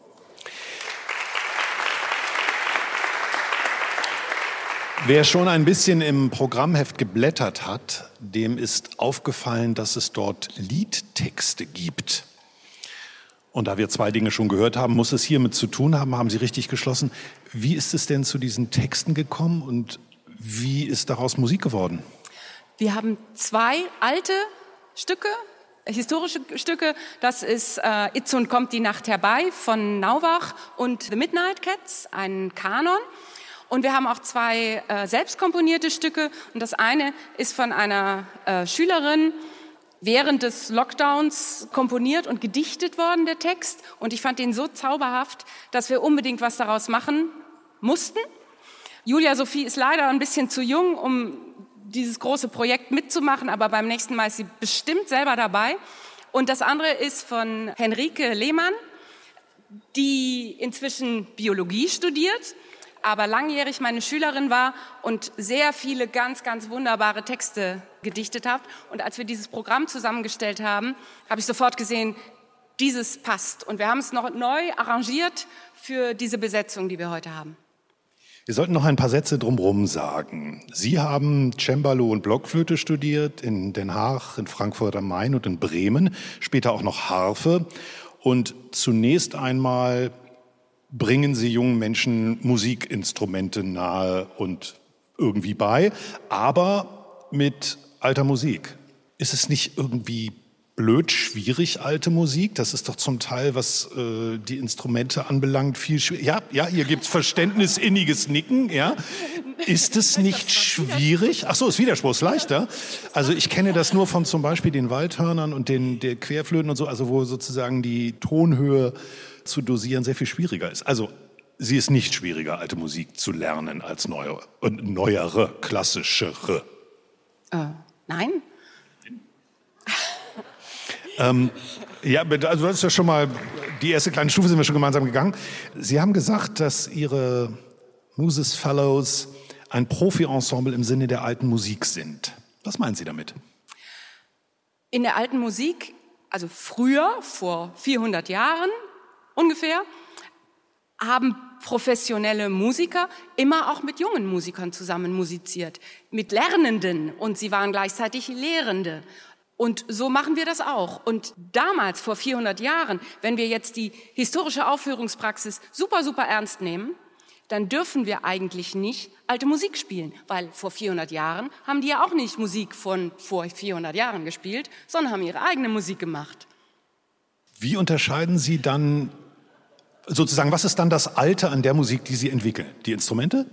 Wer schon ein bisschen im Programmheft geblättert hat, dem ist aufgefallen, dass es dort Liedtexte gibt. Und da wir 2 Dinge schon gehört haben, muss es hiermit zu tun haben, haben Sie richtig geschlossen. Wie ist es denn zu diesen Texten gekommen und wie ist daraus Musik geworden? Wir haben 2 alte Stücke, historische Stücke. Das ist Itzund kommt die Nacht herbei von Nauwach und The Midnight Cats, ein Kanon. Und wir haben auch 2 selbst komponierte Stücke. Und das eine ist von einer Schülerin während des Lockdowns komponiert und gedichtet worden, der Text. Und ich fand den so zauberhaft, dass wir unbedingt was daraus machen mussten. Julia Sophie ist leider ein bisschen zu jung, um dieses große Projekt mitzumachen. Aber beim nächsten Mal ist sie bestimmt selber dabei. Und das andere ist von Henrike Lehmann, die inzwischen Biologie studiert, aber langjährig meine Schülerin war und sehr viele ganz, ganz wunderbare Texte gedichtet hat. Und als wir dieses Programm zusammengestellt haben, habe ich sofort gesehen, dieses passt. Und wir haben es noch neu arrangiert für diese Besetzung, die wir heute haben. Wir sollten noch ein paar Sätze drumherum sagen. Sie haben Cembalo und Blockflöte studiert in Den Haag, in Frankfurt am Main und in Bremen, später auch noch Harfe. Und zunächst einmal bringen Sie jungen Menschen Musikinstrumente nahe und irgendwie bei, aber mit alter Musik. Ist es nicht irgendwie blöd, schwierig, alte Musik? Das ist doch zum Teil, was die Instrumente anbelangt, viel schwieriger. Ja, hier gibt's verständnisinniges Nicken, ja. Ist es nicht schwierig? Ach so, ist Widerspruch, ist leichter. Also ich kenne das nur von zum Beispiel den Waldhörnern und der Querflöten und so, also wo sozusagen die Tonhöhe zu dosieren sehr viel schwieriger ist. Also sie ist nicht schwieriger, alte Musik zu lernen als neuere, klassischere. Nein? Ja, also das ist ja schon mal, die erste kleine Stufe sind wir schon gemeinsam gegangen. Sie haben gesagt, dass Ihre Muses Fellows ein Profi-Ensemble im Sinne der alten Musik sind. Was meinen Sie damit? In der alten Musik, also früher, vor 400 Jahren ungefähr, haben professionelle Musiker immer auch mit jungen Musikern zusammen musiziert, mit Lernenden, und sie waren gleichzeitig Lehrende. Und so machen wir das auch. Und damals, vor 400 Jahren, wenn wir jetzt die historische Aufführungspraxis super, super ernst nehmen, dann dürfen wir eigentlich nicht alte Musik spielen, weil vor 400 Jahren haben die ja auch nicht Musik von vor 400 Jahren gespielt, sondern haben ihre eigene Musik gemacht. Wie unterscheiden Sie dann sozusagen, was ist dann das Alte an der Musik, die Sie entwickeln? Die Instrumente?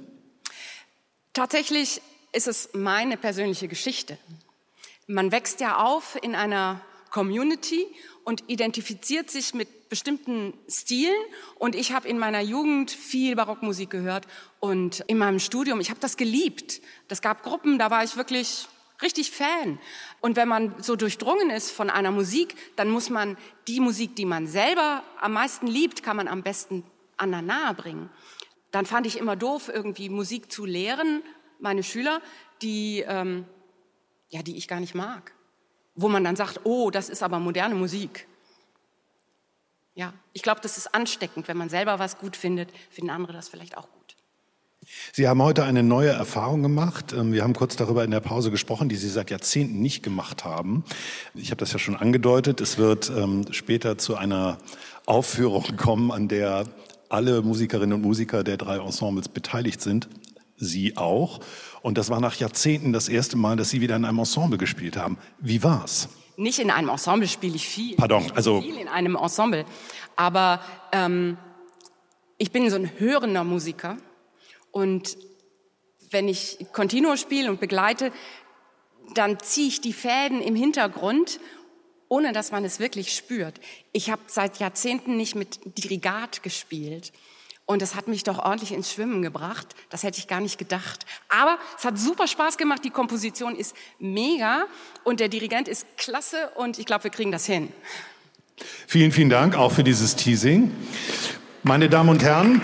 Tatsächlich ist es meine persönliche Geschichte. Man wächst ja auf in einer Community und identifiziert sich mit bestimmten Stilen. Und ich habe in meiner Jugend viel Barockmusik gehört und in meinem Studium, ich habe das geliebt. Es gab Gruppen, da war ich wirklich richtig Fan. Und wenn man so durchdrungen ist von einer Musik, dann muss man die Musik, die man selber am meisten liebt, kann man am besten anderen nahe bringen. Dann fand ich immer doof, irgendwie Musik zu lehren, meine Schüler, die ich gar nicht mag. Wo man dann sagt, oh, das ist aber moderne Musik. Ja, ich glaube, das ist ansteckend. Wenn man selber was gut findet, finden andere das vielleicht auch gut. Sie haben heute eine neue Erfahrung gemacht. Wir haben kurz darüber in der Pause gesprochen, die Sie seit Jahrzehnten nicht gemacht haben. Ich habe das ja schon angedeutet. Es wird später zu einer Aufführung kommen, an der alle Musikerinnen und Musiker der 3 Ensembles beteiligt sind. Sie auch. Und das war nach Jahrzehnten das erste Mal, dass Sie wieder in einem Ensemble gespielt haben. Wie war's? Nicht in einem Ensemble spiele ich viel. Pardon, also viel in einem Ensemble. Aber ich bin so ein hörender Musiker. Und wenn ich Continuo spiele und begleite, dann ziehe ich die Fäden im Hintergrund, ohne dass man es wirklich spürt. Ich habe seit Jahrzehnten nicht mit Dirigat gespielt. Und das hat mich doch ordentlich ins Schwimmen gebracht. Das hätte ich gar nicht gedacht. Aber es hat super Spaß gemacht. Die Komposition ist mega und der Dirigent ist klasse und ich glaube, wir kriegen das hin. Vielen, vielen Dank auch für dieses Teasing. Meine Damen und Herren,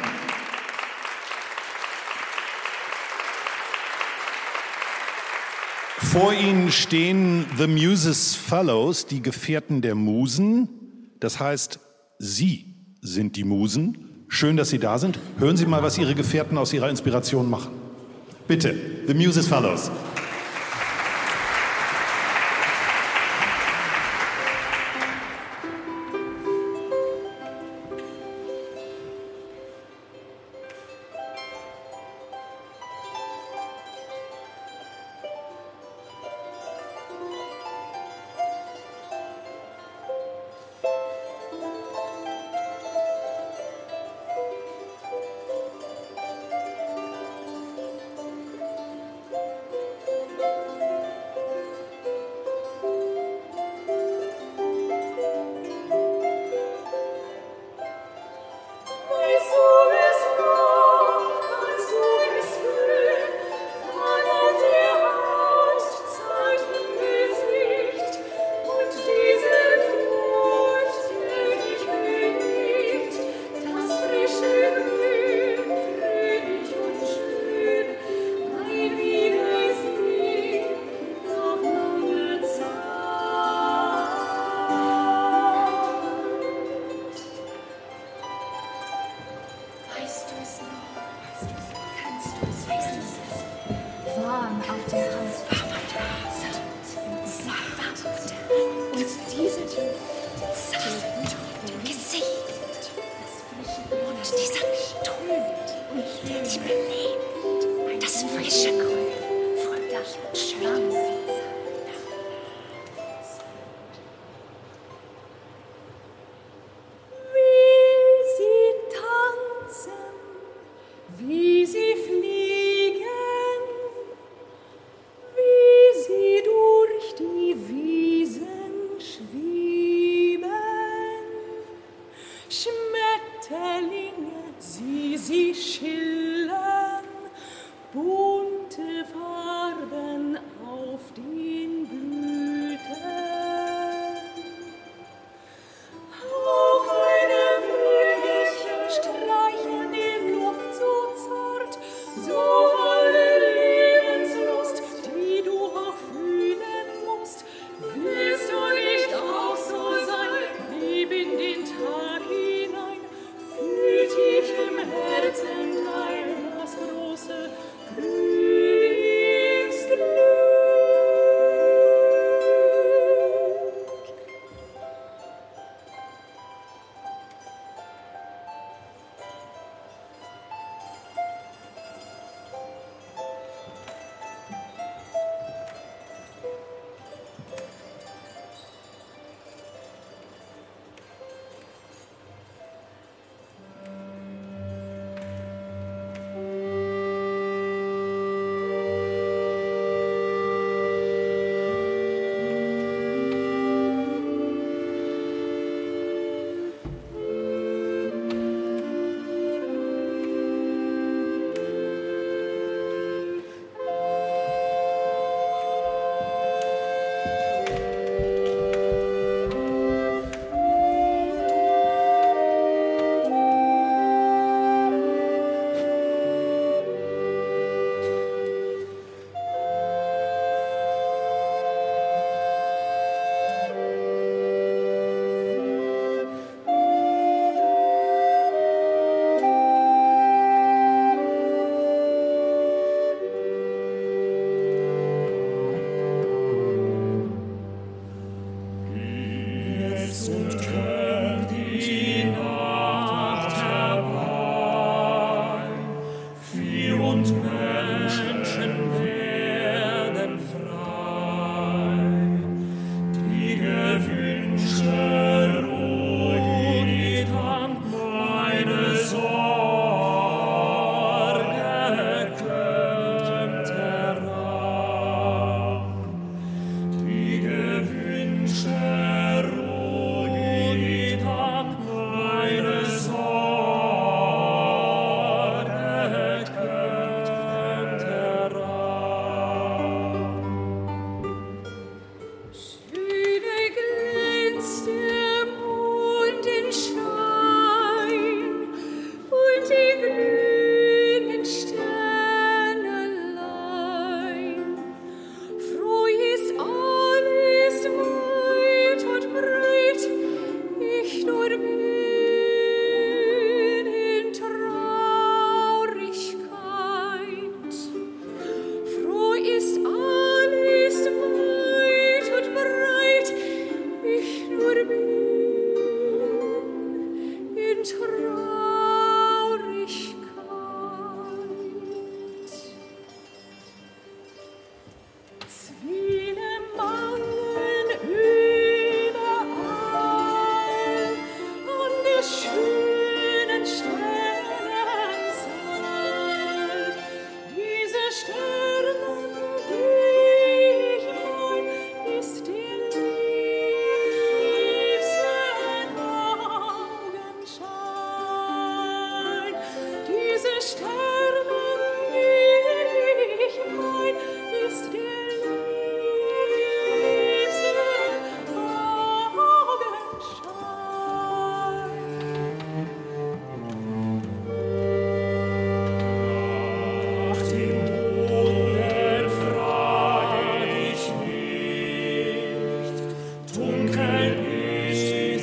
vor Ihnen stehen The Muses Fellows, die Gefährten der Musen. Das heißt, Sie sind die Musen. Schön, dass Sie da sind. Hören Sie mal, was Ihre Gefährten aus ihrer Inspiration machen. Bitte, The Muses Fellows. sich belebt. Das frische Grün, fröhlich und schön. Wie sie fliegen, wie sie durch die Wiesen schweben. Schmetterlinge, sie schillern, bunte Farben auf den Blüten. Auf einem Blümchen streicheln die Luft so zart, so volle Lebenslust, die du auch fühlen musst. Willst du nicht auch so sein? Lieb in den Tag hinein, fühl tief im Herzen dein das große Frühlingsglück.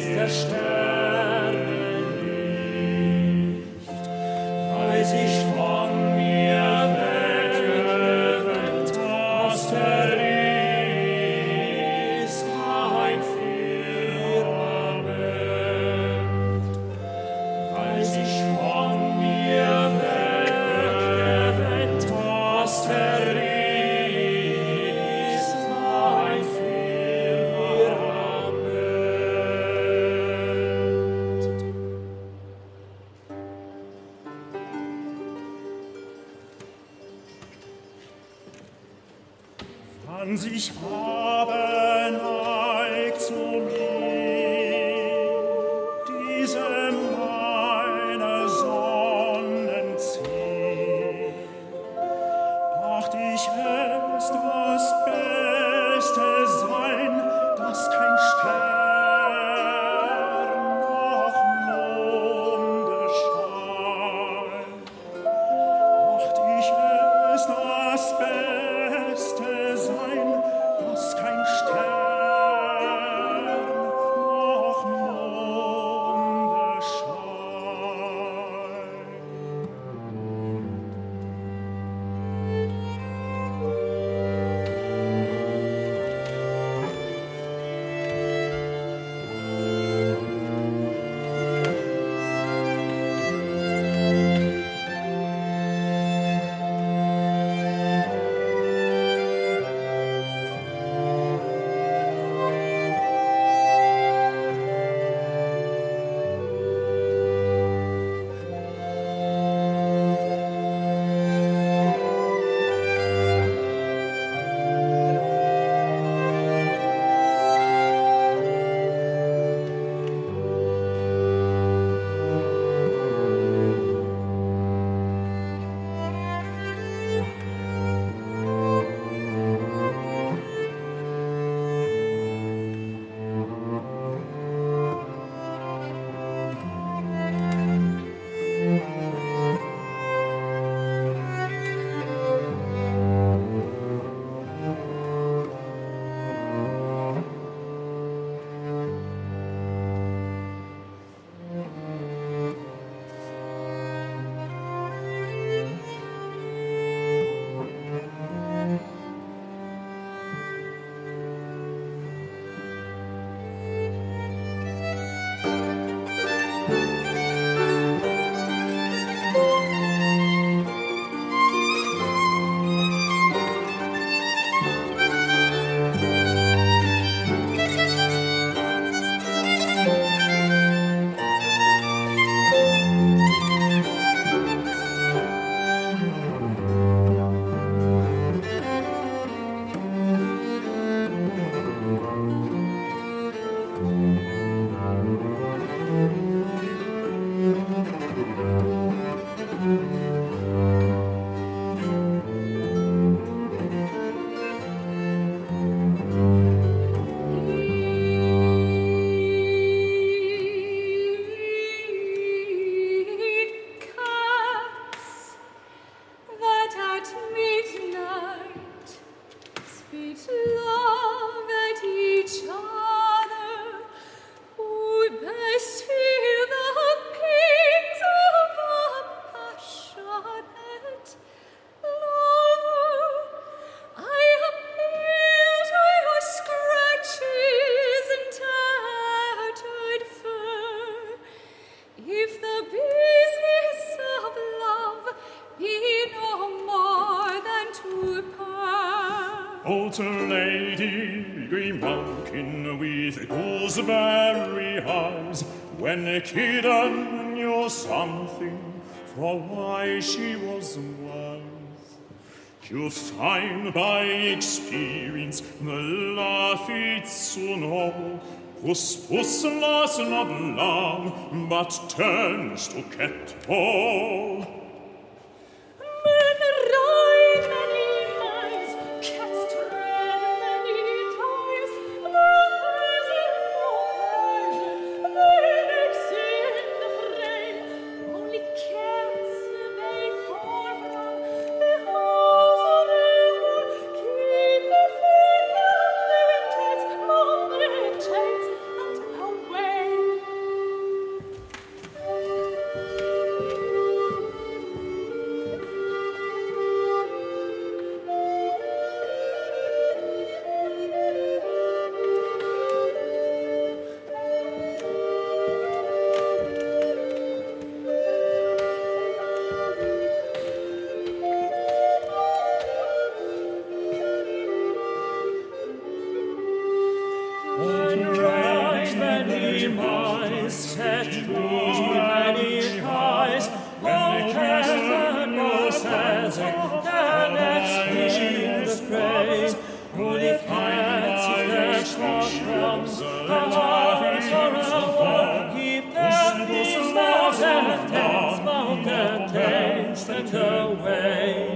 Weiß ich kann sich abneigt zu mir, diese meine Sonnenziel. Acht ich es das Beste sein, dass kein Stern noch Monde scheint. Acht ich es das Beste sein, dass kein Stern noch Monde scheint. Old lady, green pumpkin with gooseberry eyes, when a kitten knew something, for why she was wise. You find by experience the laugh it's to know. Puss, puss lasts not long, but turns to cat hole. went away.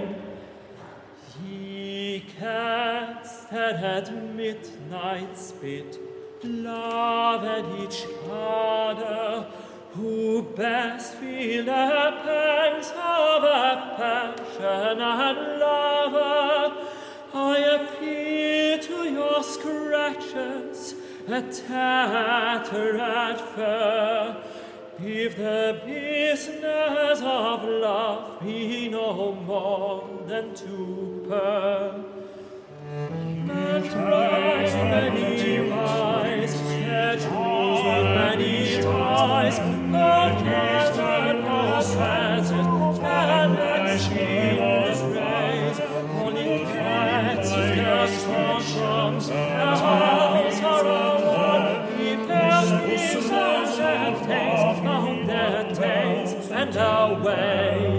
Ye cats that at midnight spit, loved each other, who best feel the pangs of a passionate lover, I appeal to your scratches, a tattered fur. If the business of love be no more than to purr, and rise many wise, that rules with many ties, of heaven possessed, and that shield raised, only cats their conscience, their hearts are over, keep their reasons and things, found their tails, and away.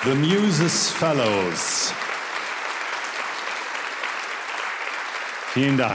The Muses Fellows. Vielen Dank.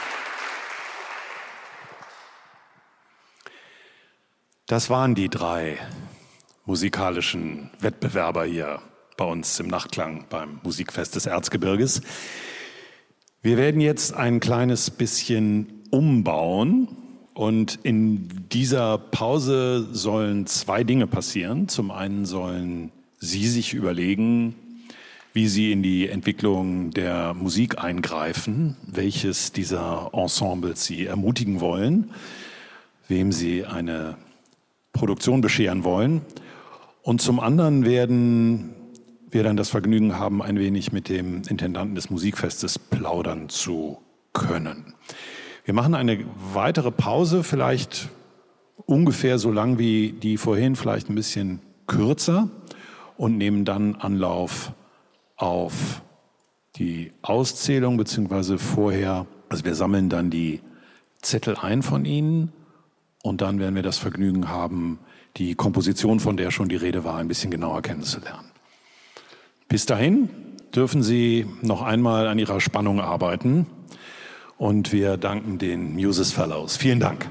Das waren die 3 musikalischen Wettbewerber hier bei uns im Nachtklang beim Musikfest des Erzgebirges. Wir werden jetzt ein kleines bisschen umbauen und in dieser Pause sollen 2 Dinge passieren. Zum einen sollen Sie sich überlegen, wie Sie in die Entwicklung der Musik eingreifen, welches dieser Ensembles Sie ermutigen wollen, wem Sie eine Produktion bescheren wollen. Und zum anderen werden wir dann das Vergnügen haben, ein wenig mit dem Intendanten des Musikfestes plaudern zu können. Wir machen eine weitere Pause, vielleicht ungefähr so lang wie die vorhin, vielleicht ein bisschen kürzer, und nehmen dann Anlauf auf die Auszählung, beziehungsweise vorher, also wir sammeln dann die Zettel ein von Ihnen und dann werden wir das Vergnügen haben, die Komposition, von der schon die Rede war, ein bisschen genauer kennenzulernen. Bis dahin dürfen Sie noch einmal an Ihrer Spannung arbeiten und wir danken den Muses Fellows. Vielen Dank.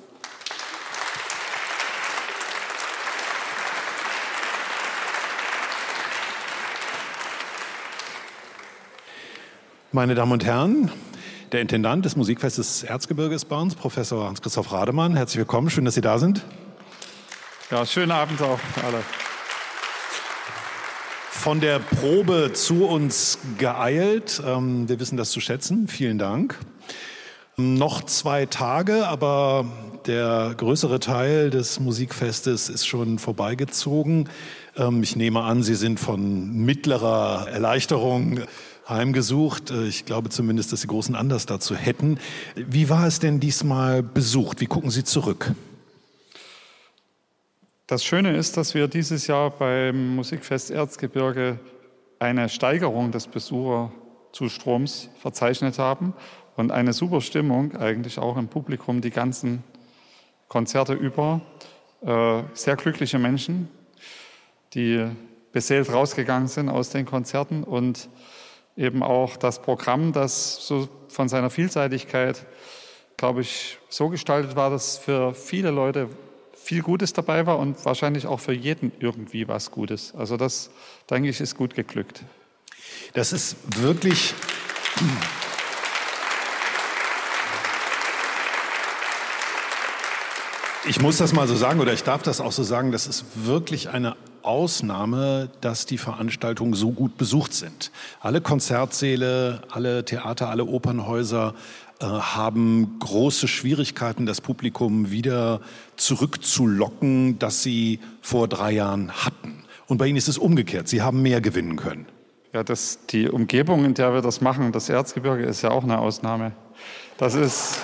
Meine Damen und Herren, der Intendant des Musikfestes des Erzgebirges bei uns, Professor Hans-Christoph Rademann, herzlich willkommen, schön, dass Sie da sind. Ja, schönen Abend auch alle. Von der Probe zu uns geeilt. Wir wissen das zu schätzen. Vielen Dank. Noch 2 Tage, aber der größere Teil des Musikfestes ist schon vorbeigezogen. Ich nehme an, Sie sind von mittlerer Erleichterung heimgesucht. Ich glaube zumindest, dass Sie großen Anlass dazu hätten. Wie war es denn diesmal besucht? Wie gucken Sie zurück? Das Schöne ist, dass wir dieses Jahr beim Musikfest Erzgebirge eine Steigerung des Besucherzustroms verzeichnet haben und eine super Stimmung eigentlich auch im Publikum, die ganzen Konzerte über. Sehr glückliche Menschen, die beseelt rausgegangen sind aus den Konzerten und eben auch das Programm, das so von seiner Vielseitigkeit, glaube ich, so gestaltet war, dass für viele Leute viel Gutes dabei war und wahrscheinlich auch für jeden irgendwie was Gutes. Also das, denke ich, ist gut geglückt. Das ist wirklich... Ich muss das mal so sagen, oder ich darf das auch so sagen, das ist wirklich eine Ausnahme, dass die Veranstaltungen so gut besucht sind. Alle Konzertsäle, alle Theater, alle Opernhäuser haben große Schwierigkeiten, das Publikum wieder zurückzulocken, das sie vor 3 Jahren hatten. Und bei Ihnen ist es umgekehrt. Sie haben mehr gewinnen können. Ja, die Umgebung, in der wir das machen, das Erzgebirge, ist ja auch eine Ausnahme. Das ist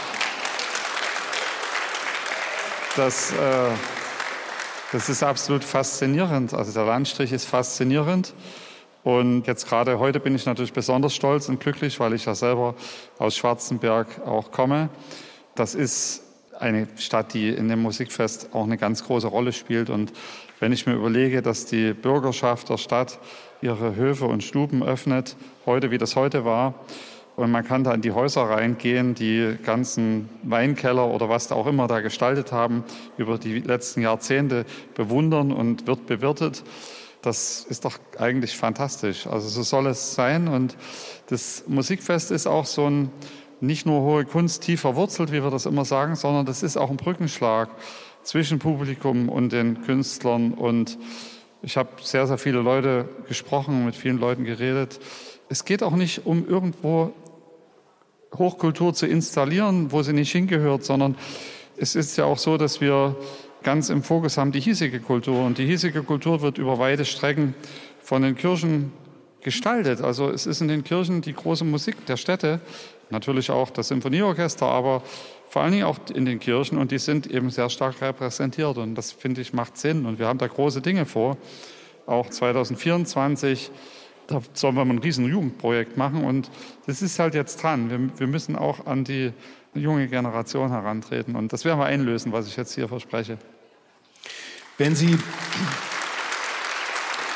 absolut faszinierend. Also der Landstrich ist faszinierend. Und jetzt gerade heute bin ich natürlich besonders stolz und glücklich, weil ich ja selber aus Schwarzenberg auch komme. Das ist eine Stadt, die in dem Musikfest auch eine ganz große Rolle spielt. Und wenn ich mir überlege, dass die Bürgerschaft der Stadt ihre Höfe und Stuben öffnet, heute wie das heute war, und man kann da in die Häuser reingehen, die ganzen Weinkeller oder was da auch immer da gestaltet haben, über die letzten Jahrzehnte bewundern und wird bewirtet. Das ist doch eigentlich fantastisch. Also so soll es sein. Und das Musikfest ist auch so ein nicht nur hohe Kunst tief verwurzelt, wie wir das immer sagen, sondern das ist auch ein Brückenschlag zwischen Publikum und den Künstlern. Und ich habe sehr, sehr viele Leute gesprochen, mit vielen Leuten geredet. Es geht auch nicht um irgendwo Hochkultur zu installieren, wo sie nicht hingehört, sondern es ist ja auch so, dass wir ganz im Fokus haben die hiesige Kultur. Und die hiesige Kultur wird über weite Strecken von den Kirchen gestaltet. Also es ist in den Kirchen die große Musik der Städte, natürlich auch das Symphonieorchester, aber vor allen Dingen auch in den Kirchen. Und die sind eben sehr stark repräsentiert. Und das, finde ich, macht Sinn. Und wir haben da große Dinge vor. Auch 2024, da sollen wir mal ein riesen Jugendprojekt machen. Und das ist halt jetzt dran. Wir müssen auch an die junge Generation herantreten. Und das werden wir einlösen, was ich jetzt hier verspreche. Wenn Sie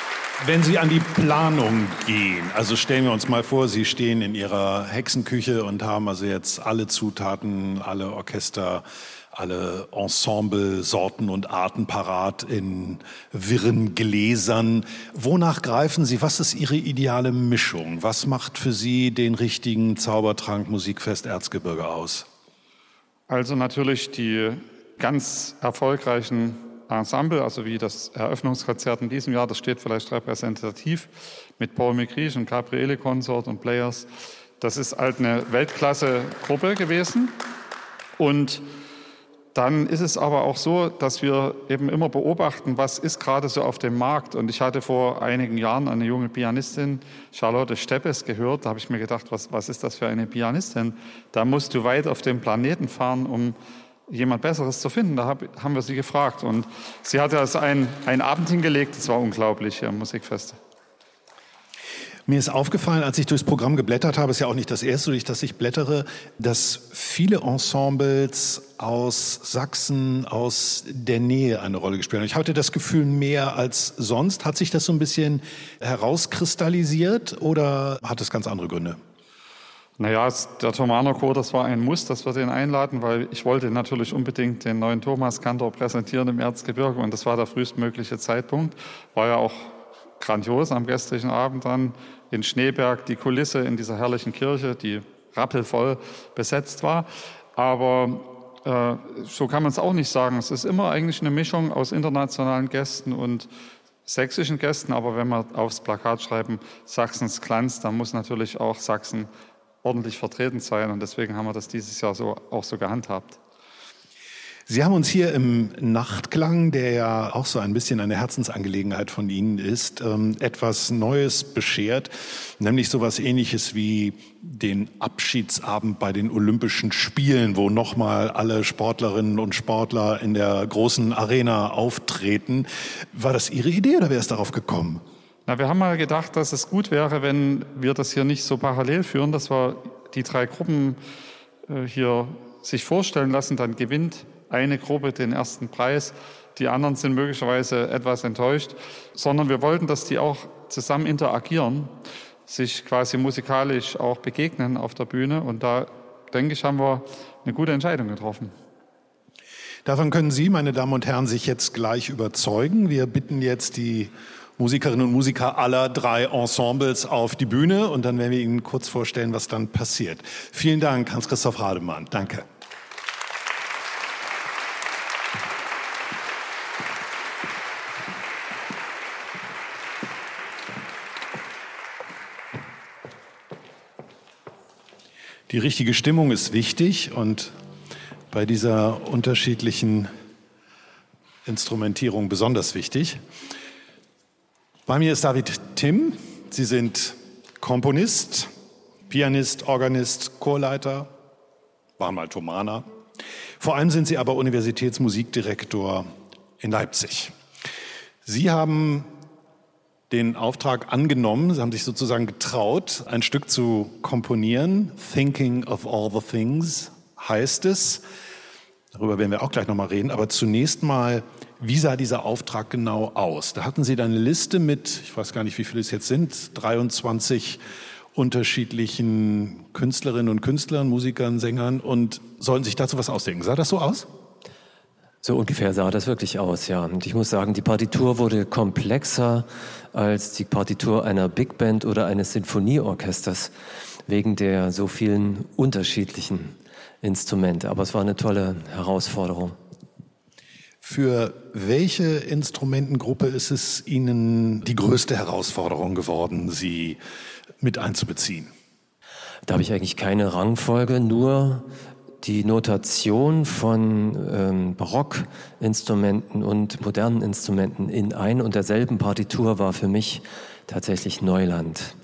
Wenn Sie an die Planung gehen, also stellen wir uns mal vor, Sie stehen in Ihrer Hexenküche und haben also jetzt alle Zutaten, alle Orchester, alle Ensemble-Sorten und Arten parat in wirren Gläsern. Wonach greifen Sie? Was ist Ihre ideale Mischung? Was macht für Sie den richtigen Zaubertrank Musikfest Erzgebirge aus? Also natürlich die ganz erfolgreichen Ensemble, also wie das Eröffnungskonzert in diesem Jahr, das steht vielleicht repräsentativ mit Paul McCreesh und Gabriele Consort und Players. Das ist halt eine Weltklasse-Gruppe gewesen. Und dann ist es aber auch so, dass wir eben immer beobachten, was ist gerade so auf dem Markt. Und ich hatte vor einigen Jahren eine junge Pianistin, Charlotte Steppes, gehört. Da habe ich mir gedacht, was ist das für eine Pianistin? Da musst du weit auf den Planeten fahren, um jemand Besseres zu finden. Da haben wir sie gefragt. Und sie hat also einen Abend hingelegt, das war unglaublich hier am Musikfest. Mir ist aufgefallen, als ich durchs Programm geblättert habe, ist ja auch nicht das erste, durch das ich blättere, dass viele Ensembles aus Sachsen, aus der Nähe eine Rolle gespielt haben. Ich hatte das Gefühl, mehr als sonst. Hat sich das so ein bisschen herauskristallisiert oder hat es ganz andere Gründe? Naja, der Thomaner Chor, das war ein Muss, dass wir den einladen, weil ich wollte natürlich unbedingt den neuen Thomaskantor präsentieren im Erzgebirge und das war der frühestmögliche Zeitpunkt. War ja auch grandios am gestrigen Abend dann in Schneeberg, die Kulisse in dieser herrlichen Kirche, die rappelvoll besetzt war. Aber so kann man es auch nicht sagen. Es ist immer eigentlich eine Mischung aus internationalen Gästen und sächsischen Gästen. Aber wenn wir aufs Plakat schreiben, Sachsens Glanz, dann muss natürlich auch Sachsen ordentlich vertreten sein. Und deswegen haben wir das dieses Jahr auch so gehandhabt. Sie haben uns hier im Nachtklang, der ja auch so ein bisschen eine Herzensangelegenheit von Ihnen ist, etwas Neues beschert, nämlich sowas Ähnliches wie den Abschiedsabend bei den Olympischen Spielen, wo nochmal alle Sportlerinnen und Sportler in der großen Arena auftreten. War das Ihre Idee oder wer ist darauf gekommen? Na, wir haben mal gedacht, dass es gut wäre, wenn wir das hier nicht so parallel führen, dass wir die 3 Gruppen hier sich vorstellen lassen, dann gewinnt eine Gruppe den ersten Preis, die anderen sind möglicherweise etwas enttäuscht, sondern wir wollten, dass die auch zusammen interagieren, sich quasi musikalisch auch begegnen auf der Bühne und da, denke ich, haben wir eine gute Entscheidung getroffen. Davon können Sie, meine Damen und Herren, sich jetzt gleich überzeugen. Wir bitten jetzt die Musikerinnen und Musiker aller 3 Ensembles auf die Bühne und dann werden wir Ihnen kurz vorstellen, was dann passiert. Vielen Dank, Hans-Christoph Rademann. Danke. Die richtige Stimmung ist wichtig und bei dieser unterschiedlichen Instrumentierung besonders wichtig. Bei mir ist David Timm. Sie sind Komponist, Pianist, Organist, Chorleiter, waren mal Thomaner. Vor allem sind Sie aber Universitätsmusikdirektor in Leipzig. Sie haben den Auftrag angenommen, Sie haben sich sozusagen getraut, ein Stück zu komponieren. Thinking of all the things heißt es. Darüber werden wir auch gleich nochmal reden. Aber zunächst mal, wie sah dieser Auftrag genau aus? Da hatten Sie dann eine Liste mit, ich weiß gar nicht, wie viele es jetzt sind, 23 unterschiedlichen Künstlerinnen und Künstlern, Musikern, Sängern und sollten sich dazu was ausdenken. Sah das so aus? So ungefähr sah das wirklich aus, ja. Und ich muss sagen, die Partitur wurde komplexer als die Partitur einer Big Band oder eines Sinfonieorchesters, wegen der so vielen unterschiedlichen Instrumente. Aber es war eine tolle Herausforderung. Für welche Instrumentengruppe ist es Ihnen die größte Herausforderung geworden, sie mit einzubeziehen? Da habe ich eigentlich keine Rangfolge, nur die Notation von Barockinstrumenten und modernen Instrumenten in ein und derselben Partitur war für mich tatsächlich Neuland.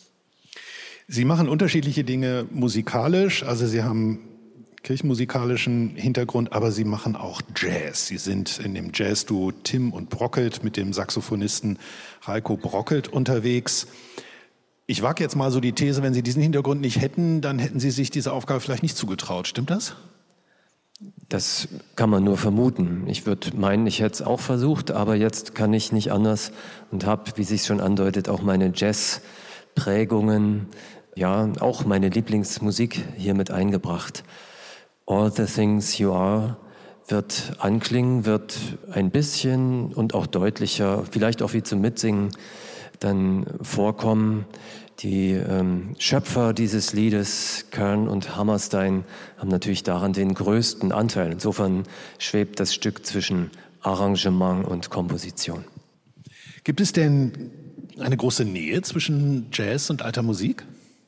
Sie machen unterschiedliche Dinge musikalisch, also Sie haben kirchenmusikalischen Hintergrund, aber Sie machen auch Jazz. Sie sind in dem Jazz-Duo Timm und Brockelt mit dem Saxophonisten Reiko Brockelt unterwegs. Ich wage jetzt mal so die These, wenn Sie diesen Hintergrund nicht hätten, dann hätten Sie sich diese Aufgabe vielleicht nicht zugetraut. Stimmt das? Das kann man nur vermuten. Ich würde meinen, ich hätte es auch versucht, aber jetzt kann ich nicht anders und habe, wie sich schon andeutet, auch meine Jazz-Prägungen, ja, auch meine Lieblingsmusik hier mit eingebracht. All the Things You Are wird anklingen, wird ein bisschen und auch deutlicher, vielleicht auch wie zum Mitsingen, dann vorkommen. Die Schöpfer dieses Liedes, Kern und Hammerstein, haben natürlich daran den größten Anteil. Insofern schwebt das Stück zwischen Arrangement und Komposition. Gibt es denn eine große Nähe zwischen Jazz und alter Musik?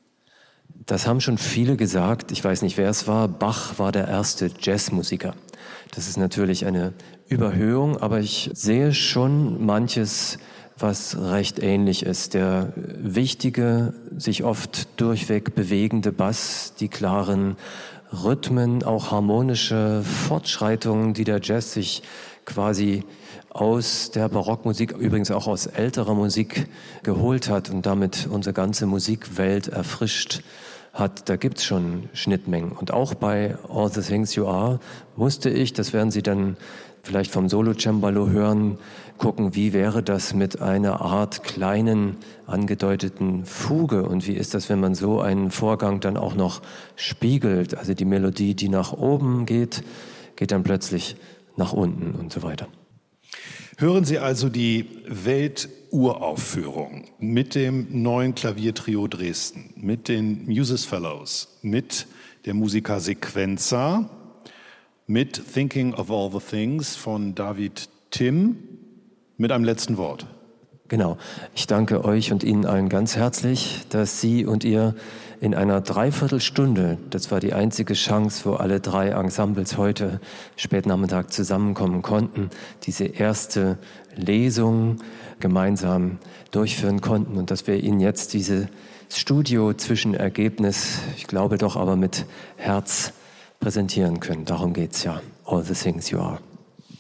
Das haben schon viele gesagt. Ich weiß nicht, wer es war. Bach war der erste Jazzmusiker. Das ist natürlich eine Überhöhung, aber ich sehe schon manches, was recht ähnlich ist. Der wichtige, sich oft durchweg bewegende Bass, die klaren Rhythmen, auch harmonische Fortschreitungen, die der Jazz sich quasi aus der Barockmusik, übrigens auch aus älterer Musik geholt hat und damit unsere ganze Musikwelt erfrischt hat. Da gibt's schon Schnittmengen. Und auch bei All the Things You Are musste ich, das werden Sie dann vielleicht vom Solo-Cembalo hören, gucken, wie wäre das mit einer Art kleinen angedeuteten Fuge und wie ist das, wenn man so einen Vorgang dann auch noch spiegelt, also die Melodie, die nach oben geht, geht dann plötzlich nach unten und so weiter. Hören Sie also die Welturaufführung mit dem neuen Klaviertrio Dresden, mit den Muses Fellows, mit der Musica Sequenza, mit Thinking of All the Things von David Timm, mit einem letzten Wort. Genau. Ich danke euch und Ihnen allen ganz herzlich, dass Sie und ihr in einer Dreiviertelstunde, das war die einzige Chance, wo alle drei Ensembles heute spätnachmittag zusammenkommen konnten, diese erste Lesung gemeinsam durchführen konnten und dass wir Ihnen jetzt dieses Studio-Zwischenergebnis, ich glaube doch aber mit Herz präsentieren können. Darum geht's ja. All the Things You Are.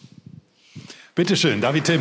Bitte schön, David Timm.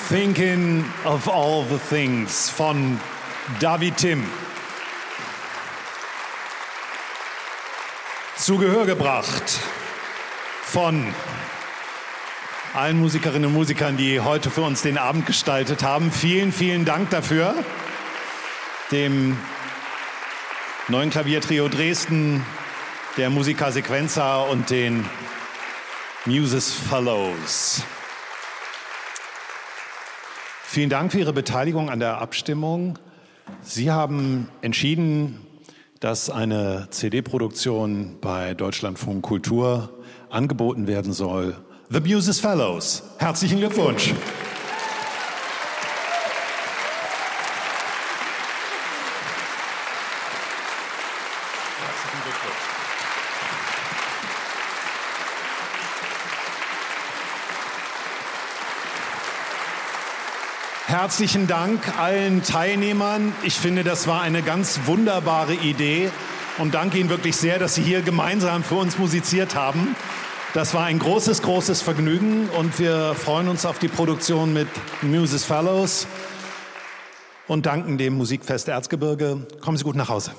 Thinking of All the Things von David Timm. Zu Gehör gebracht von allen Musikerinnen und Musikern, die heute für uns den Abend gestaltet haben. Vielen, vielen Dank dafür. Dem neuen Klaviertrio Dresden, der Musica Sequenza und den Muses Fellows. Vielen Dank für Ihre Beteiligung an der Abstimmung. Sie haben entschieden, dass eine CD-Produktion bei Deutschlandfunk Kultur angeboten werden soll. The Muses Fellows. Herzlichen Glückwunsch. Herzlichen Dank allen Teilnehmern. Ich finde, das war eine ganz wunderbare Idee und danke Ihnen wirklich sehr, dass Sie hier gemeinsam für uns musiziert haben. Das war ein großes, großes Vergnügen und wir freuen uns auf die Produktion mit Muses Fellows und danken dem Musikfest Erzgebirge. Kommen Sie gut nach Hause.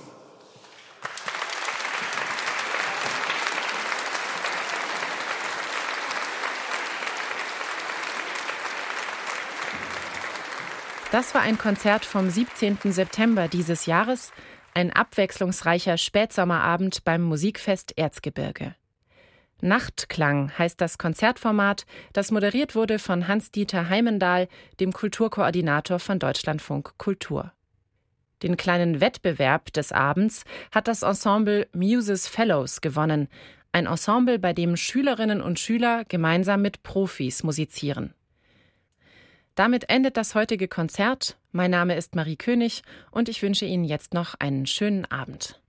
Das war ein Konzert vom 17. September dieses Jahres, ein abwechslungsreicher Spätsommerabend beim Musikfest Erzgebirge. Nachtklang heißt das Konzertformat, das moderiert wurde von Hans-Dieter Heimendahl, dem Kulturkoordinator von Deutschlandfunk Kultur. Den kleinen Wettbewerb des Abends hat das Ensemble Muses Fellows gewonnen, ein Ensemble, bei dem Schülerinnen und Schüler gemeinsam mit Profis musizieren. Damit endet das heutige Konzert. Mein Name ist Marie König und ich wünsche Ihnen jetzt noch einen schönen Abend.